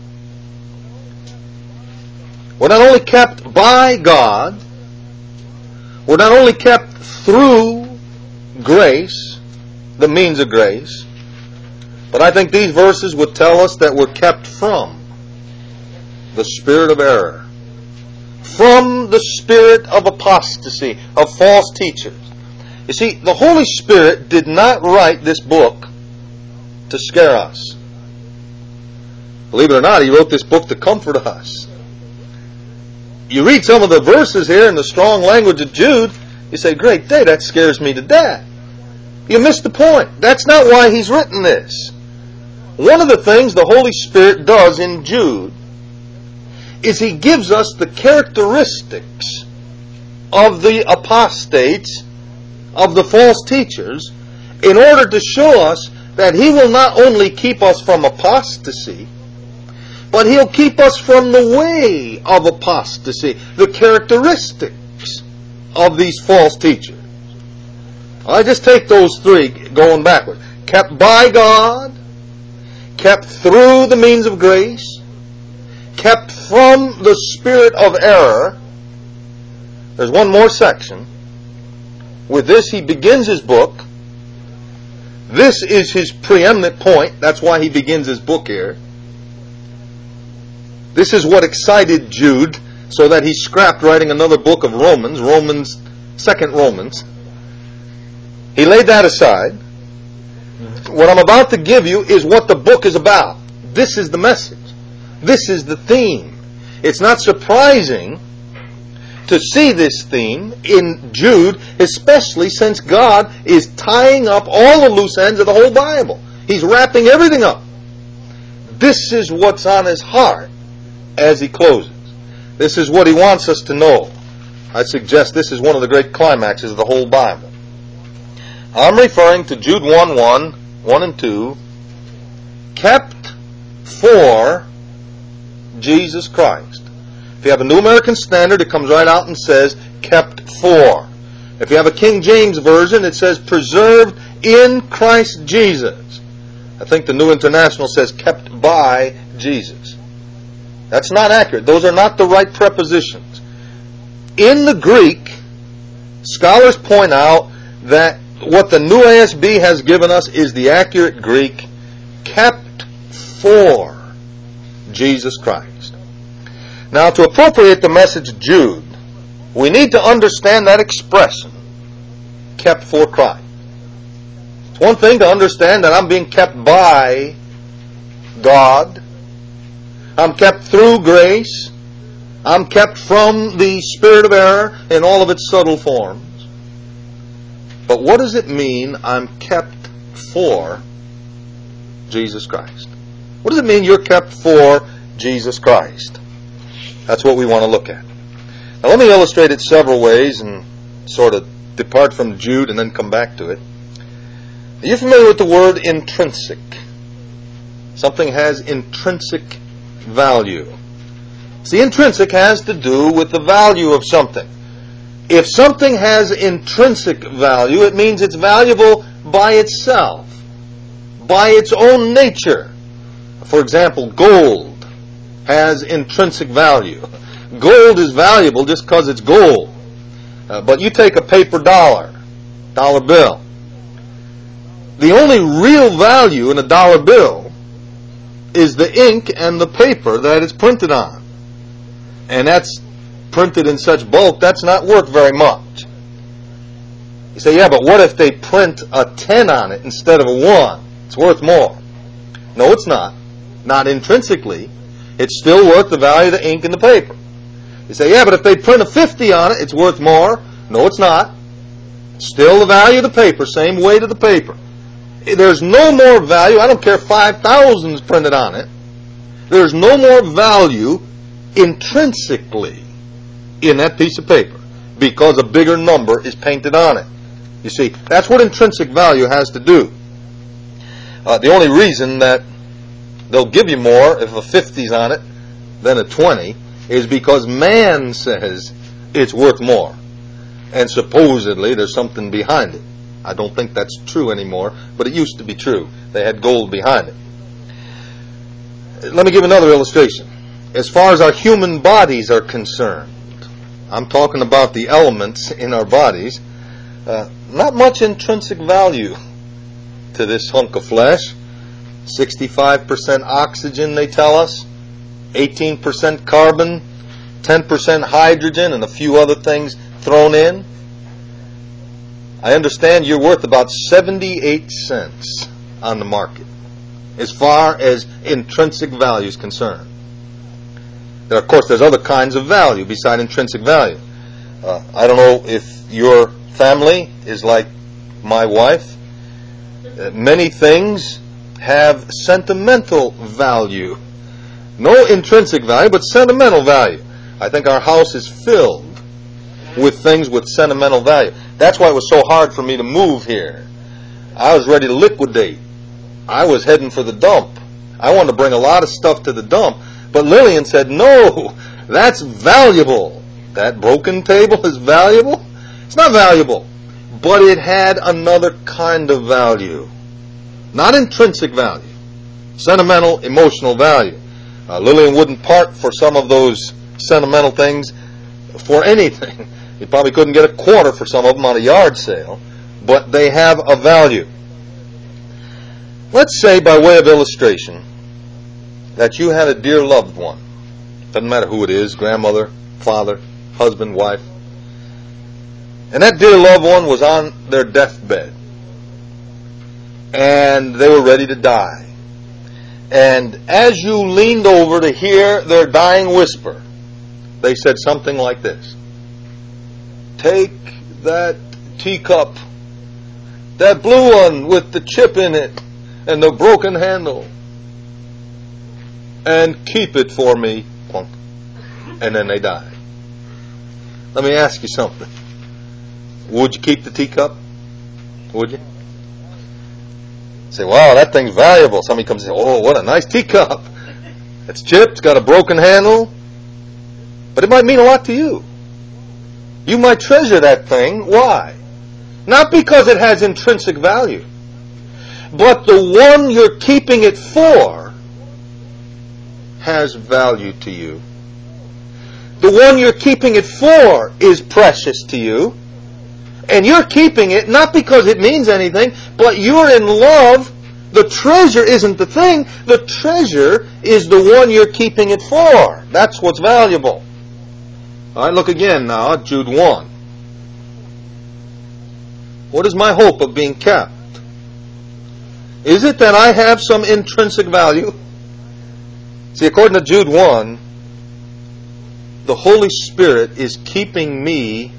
Speaker 2: We're not only kept by God, we're not only kept through grace, the means of grace, but I think these verses would tell us that we're kept from the spirit of error, from the spirit of apostasy, of false teachers. You see, the Holy Spirit did not write this book to scare us. Believe it or not, He wrote this book to comfort us. You read some of the verses here in the strong language of Jude, you say, great day, that scares me to death. You missed the point. That's not why he's written this. One of the things the Holy Spirit does in Jude is he gives us the characteristics of the apostates, of the false teachers, in order to show us that he will not only keep us from apostasy, but he'll keep us from the way of apostasy, the characteristics of these false teachers. I just take those three going backward. Kept by God, kept through the means of grace, kept from the spirit of error. There's one more section. With this he begins his book. This is his preeminent point. That's why he begins his book here. This is what excited Jude so that he scrapped writing another book of Romans, Romans, Second Romans. He laid that aside. What I'm about to give you is what the book is about. This is the message. This is the theme. It's not surprising to see this theme in Jude, especially since God is tying up all the loose ends of the whole Bible. He's wrapping everything up. This is what's on his heart as he closes. This is what he wants us to know. I suggest this is one of the great climaxes of the whole Bible. I'm referring to Jude one one, one and two, kept for Jesus Christ. If you have a New American Standard, it comes right out and says, kept for. If you have a King James Version, it says, preserved in Christ Jesus. I think the New International says, kept by Jesus. That's not accurate. Those are not the right prepositions. In the Greek, scholars point out that what the New A S B has given us is the accurate Greek, kept for Jesus Christ. Now, to appropriate the message of Jude, we need to understand that expression, kept for Christ. It's one thing to understand that I'm being kept by God. I'm kept through grace. I'm kept from the spirit of error in all of its subtle forms. But what does it mean I'm kept for Jesus Christ? What does it mean you're kept for Jesus Christ? That's what we want to look at. Now let me illustrate it several ways and sort of depart from Jude and then come back to it. Are you familiar with the word intrinsic? Something has intrinsic value. See, intrinsic has to do with the value of something. If something has intrinsic value, it means it's valuable by itself, by its own nature. For example, gold has intrinsic value. Gold is valuable just because it's gold. Uh, but you take a paper dollar, dollar bill. The only real value in a dollar bill is the ink and the paper that it's printed on. And that's printed in such bulk, that's not worth very much. You say, yeah, but what if they print a ten on it instead of a one? It's worth more. No, it's not. Not intrinsically. It's still worth the value of the ink and the paper. You say, yeah, but if they print a fifty on it, it's worth more. No, it's not. Still the value of the paper, same weight of the paper. There's no more value. I don't care if five thousand is printed on it. There's no more value intrinsically in that piece of paper because a bigger number is painted on it. You see, that's what intrinsic value has to do. Uh, the only reason that they'll give you more if a fifty's on it than a twenty is because man says it's worth more. And supposedly there's something behind it. I don't think that's true anymore, but it used to be true. They had gold behind it. Let me give another illustration. As far as our human bodies are concerned, I'm talking about the elements in our bodies, uh, not much intrinsic value to this hunk of flesh. sixty-five percent oxygen, they tell us, eighteen percent carbon, ten percent hydrogen, and a few other things thrown in. I understand you're worth about seventy-eight cents on the market as far as intrinsic value is concerned. There, of course, there's other kinds of value beside intrinsic value. Uh, I don't know if your family is like my wife. Uh, many things have sentimental value. No intrinsic value, but sentimental value. I think our house is filled with things with sentimental value. That's why it was so hard for me to move here. I was ready to liquidate. I was heading for the dump. I wanted to bring a lot of stuff to the dump. But Lillian said, no, that's valuable. That broken table is valuable? It's not valuable. But it had another kind of value. Not intrinsic value. Sentimental, emotional value. Uh, Lillian wouldn't part for some of those sentimental things for anything. You probably couldn't get a quarter for some of them on a yard sale. But they have a value. Let's say, by way of illustration, that you had a dear loved one. Doesn't matter who it is, grandmother, father, husband, wife. And that dear loved one was on their deathbed. And they were ready to die. And as you leaned over to hear their dying whisper, they said something like this. Take that teacup, that blue one with the chip in it and the broken handle, and keep it for me. Plunk. And then they died. Let me ask you something. Would you keep the teacup? Would you? Say, wow, that thing's valuable. Somebody comes and says, oh, what a nice teacup. It's chipped, it's got a broken handle. But it might mean a lot to you. You might treasure that thing. Why? Not because it has intrinsic value, but the one you're keeping it for has value to you. The one you're keeping it for is precious to you. And you're keeping it not because it means anything, but you're in love. The treasure isn't the thing. The treasure is the one you're keeping it for. That's what's valuable. All right, look again now at Jude one. What is my hope of being kept? Is it that I have some intrinsic value? See, according to Jude one, the Holy Spirit is keeping me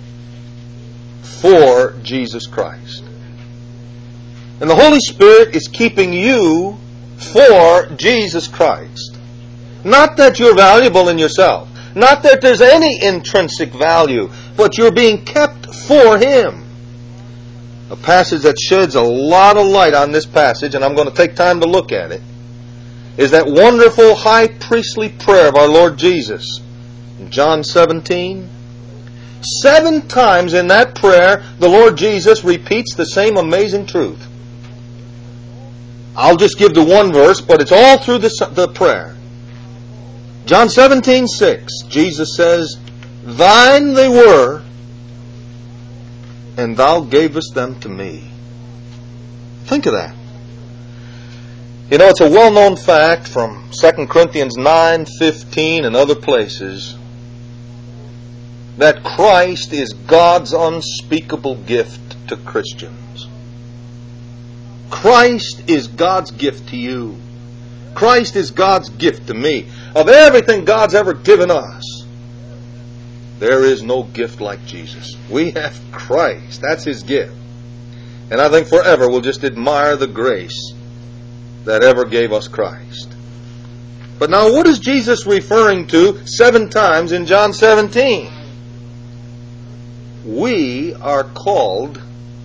Speaker 2: for Jesus Christ. And the Holy Spirit is keeping you for Jesus Christ. Not that you're valuable in yourself. Not that there's any intrinsic value. But you're being kept for Him. A passage that sheds a lot of light on this passage, and I'm going to take time to look at it, is that wonderful high priestly prayer of our Lord Jesus. In John seventeen, seven times in that prayer, the Lord Jesus repeats the same amazing truth. I'll just give the one verse, but it's all through the, the prayer. John seventeen six, Jesus says, Thine they were, and Thou gavest them to me. Think of that. You know, it's a well-known fact from Second Corinthians nine fifteen and other places that Christ is God's unspeakable gift to Christians. Christ is God's gift to you. Christ is God's gift to me. Of everything God's ever given us, there is no gift like Jesus. We have Christ. That's His gift. And I think forever we'll just admire the grace that ever gave us Christ. But now what is Jesus referring to seven times in John seventeen? We are called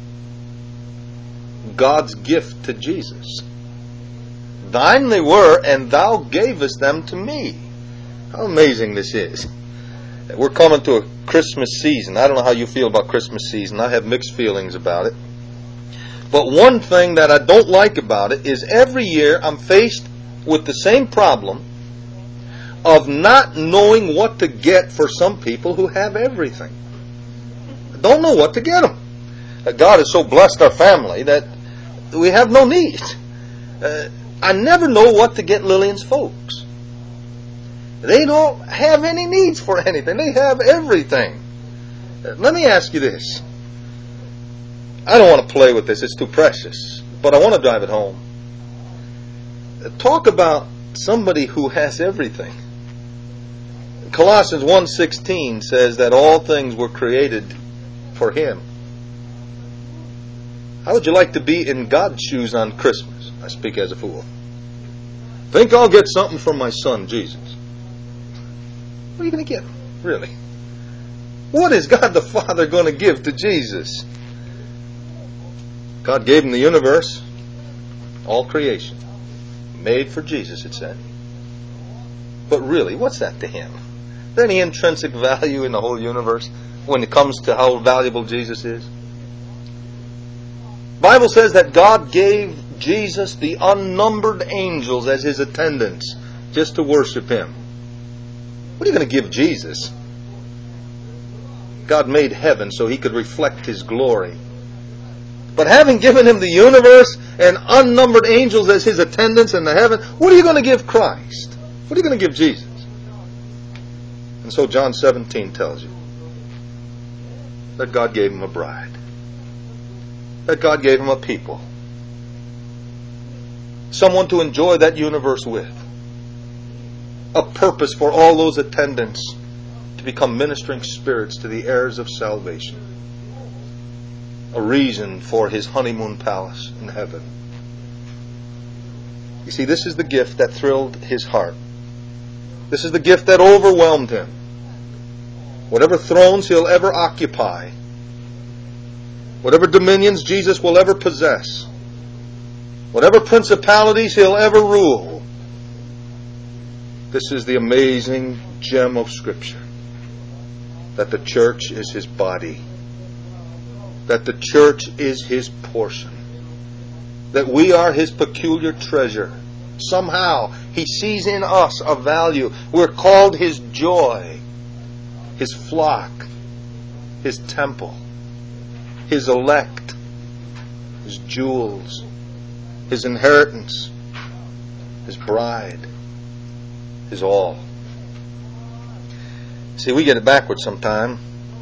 Speaker 2: God's gift to Jesus. Thine they were, and Thou gavest them to me. How amazing this is. We're coming to a Christmas season. I don't know how you feel about Christmas season. I have mixed feelings about it. But one thing that I don't like about it is every year I'm faced with the same problem of not knowing what to get for some people who have everything. I don't know what to get them. God has so blessed our family that we have no need. Uh, I never know what to get Lillian's folks. They don't have any needs for anything. They have everything. Uh, let me ask you this. I don't want to play with this. It's too precious. But I want to drive it home. Uh, talk about somebody who has everything. Colossians one sixteen says that all things were created for Him. How would you like to be in God's shoes on Christmas? I speak as a fool. Think I'll get something from my son, Jesus. What are you going to get? Really? What is God the Father going to give to Jesus? God gave Him the universe, all creation, made for Jesus, it said. But really, what's that to Him? Is there any intrinsic value in the whole universe when it comes to how valuable Jesus is? The Bible says that God gave Jesus the unnumbered angels as His attendants just to worship Him. What are you going to give Jesus? God made heaven so He could reflect His glory. But having given Him the universe and unnumbered angels as His attendants in the heaven, what are you going to give Christ? What are you going to give Jesus? And so John seventeen tells you that God gave Him a bride. That God gave Him a people. Someone to enjoy that universe with. A purpose for all those attendants to become ministering spirits to the heirs of salvation. A reason for His honeymoon palace in heaven. You see, this is the gift that thrilled His heart. This is the gift that overwhelmed Him. Whatever thrones He'll ever occupy, whatever dominions Jesus will ever possess, whatever principalities He'll ever rule, this is the amazing gem of Scripture. That the church is His body. That the church is His portion. That we are His peculiar treasure. Somehow He sees in us a value. We're called His joy, His flock, His temple, His elect, His jewels, His inheritance, His bride, His all. See, we get it backwards sometime.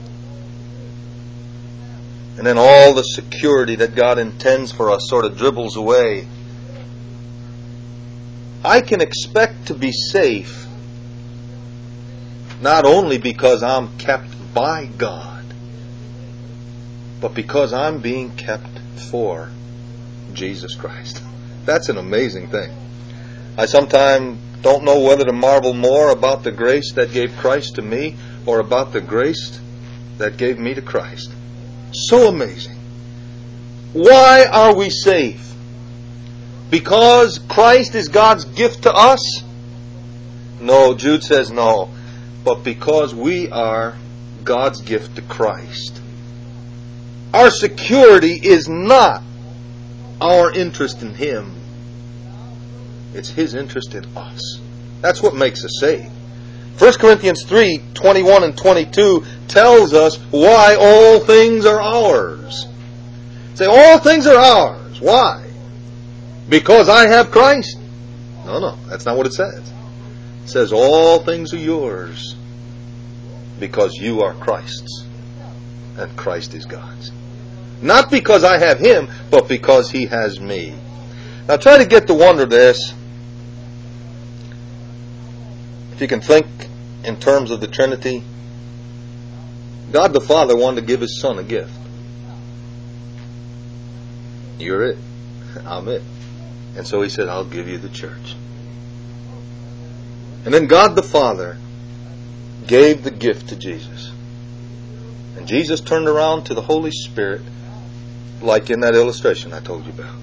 Speaker 2: And then all the security that God intends for us sort of dribbles away. I can expect to be safe not only because I'm kept by God, but because I'm being kept for Jesus Christ. That's an amazing thing. I sometimes don't know whether to marvel more about the grace that gave Christ to me or about the grace that gave me to Christ. So amazing. Why are we safe? Because Christ is God's gift to us? No, Jude says no. But because we are God's gift to Christ. Our security is not our interest in Him. It's His interest in us. That's what makes us saved. First Corinthians three, twenty-one and twenty-two tells us why all things are ours. Say, all things are ours. Why? Because I have Christ? No, no, that's not what it says. It says all things are yours because you are Christ's and Christ is God's. Not because I have Him, but because He has me. Now try to get the wonder of this. If you can think in terms of the Trinity, God the Father wanted to give His Son a gift. You're it. I'm it. And so He said, I'll give you the church. And then God the Father gave the gift to Jesus. And Jesus turned around to the Holy Spirit, like in that illustration I told you about.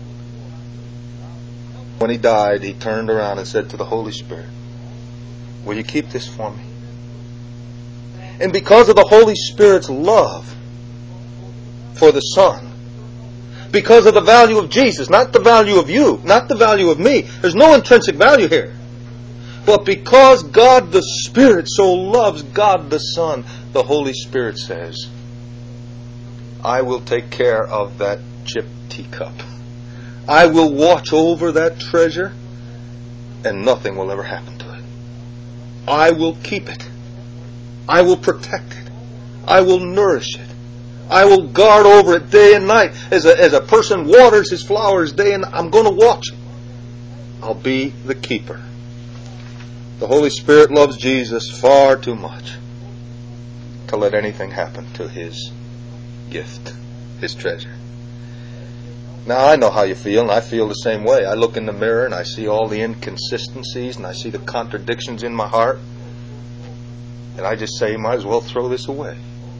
Speaker 2: When He died, He turned around and said to the Holy Spirit, will you keep this for me? And because of the Holy Spirit's love for the Son, because of the value of Jesus, not the value of you, not the value of me. There's no intrinsic value here. But because God the Spirit so loves God the Son, the Holy Spirit says, I will take care of that chipped teacup. I will watch over that treasure, and nothing will ever happen to it. I will keep it. I will protect it. I will nourish it. I will guard over it day and night. As a, as a person waters his flowers day and night, I'm going to watch it. I'll be the keeper. The Holy Spirit loves Jesus far too much to let anything happen to His gift, His treasure. Now I know how you feel, and I feel the same way. I look in the mirror and I see all the inconsistencies and I see the contradictions in my heart. And I just say, you might as well throw this away.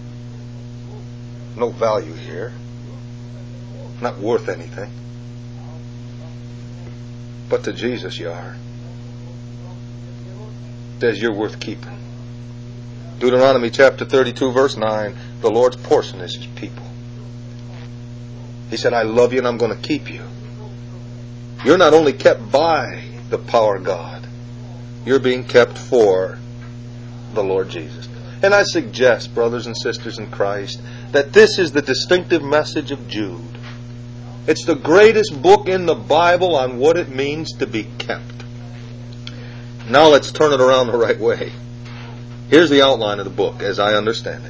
Speaker 2: No value here. Not worth anything. But to Jesus you are. Says you're worth keeping. Deuteronomy chapter thirty-two verse nine, the Lord's portion is His people. He said, I love you and I'm going to keep you. You're not only kept by the power of God, you're being kept for the Lord Jesus. And I suggest, brothers and sisters in Christ, that this is the distinctive message of Jude. It's the greatest book in the Bible on what it means to be kept. Now let's turn it around the right way. Here's the outline of the book as I understand it.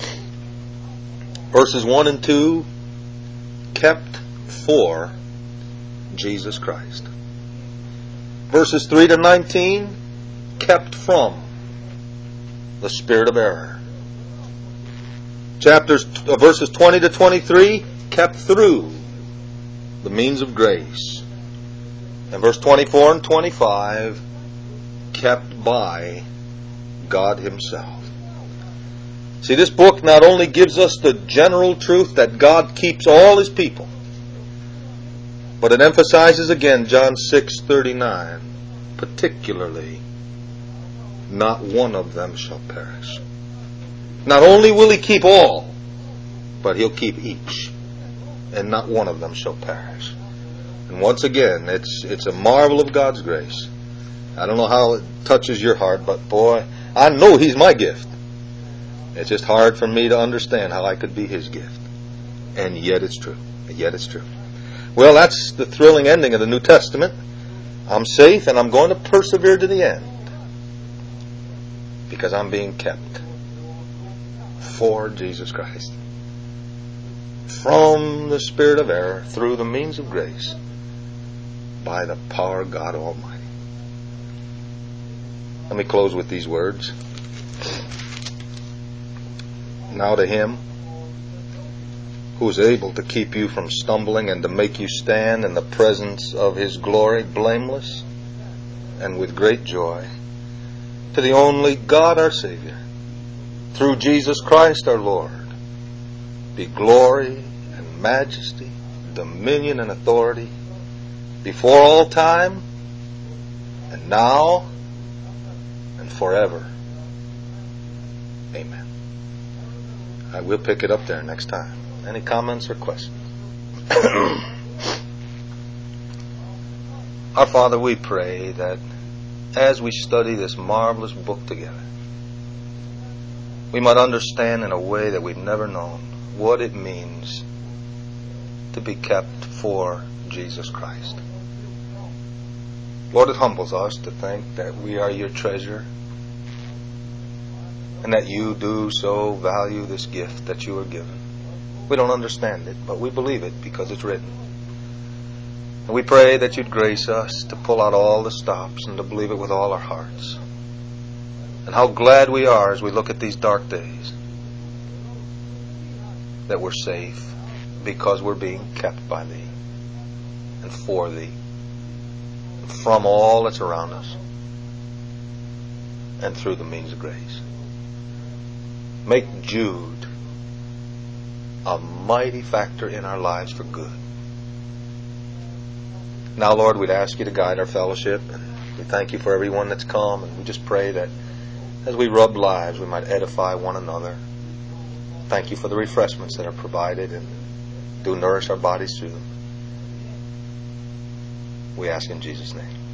Speaker 2: Verses one and two, kept for Jesus Christ. Verses three to nineteen, kept from the spirit of error. Chapters uh, verses twenty to twenty-three, kept through the means of grace. And verse twenty-four and twenty-five, kept by God Himself. See, this book not only gives us the general truth that God keeps all His people, but it emphasizes again John six thirty-nine, particularly, not one of them shall perish. Not only will He keep all, but He'll keep each, and not one of them shall perish. And once again, it's it's a marvel of God's grace. I don't know how it touches your heart, but boy, I know He's my gift. It's just hard for me to understand how I could be His gift. And yet it's true. Yet it's true. Well, that's the thrilling ending of the New Testament. I'm safe and I'm going to persevere to the end. Because I'm being kept for Jesus Christ. From the spirit of error, through the means of grace, by the power of God Almighty. Let me close with these words. Now to Him who is able to keep you from stumbling and to make you stand in the presence of His glory, blameless and with great joy, to the only God our Savior, through Jesus Christ our Lord, be glory and majesty, dominion and authority, before all time, and now, and forever. Amen. I will pick it up there next time. Any comments or questions? Our Father, we pray that as we study this marvelous book together, we might understand in a way that we've never known what it means to be kept for Jesus Christ. Lord, it humbles us to think that we are your treasure and that you do so value this gift that you are given. We don't understand it, but we believe it because it's written. And we pray that you'd grace us to pull out all the stops and to believe it with all our hearts. And how glad we are as we look at these dark days that we're safe because we're being kept by thee and for thee and from all that's around us and through the means of grace. Make Jude a mighty factor in our lives for good. Now, Lord, we'd ask you to guide our fellowship, and we thank you for everyone that's come, and we just pray that as we rub lives, we might edify one another. Thank you for the refreshments that are provided, and do nourish our bodies through them. We ask in Jesus' name.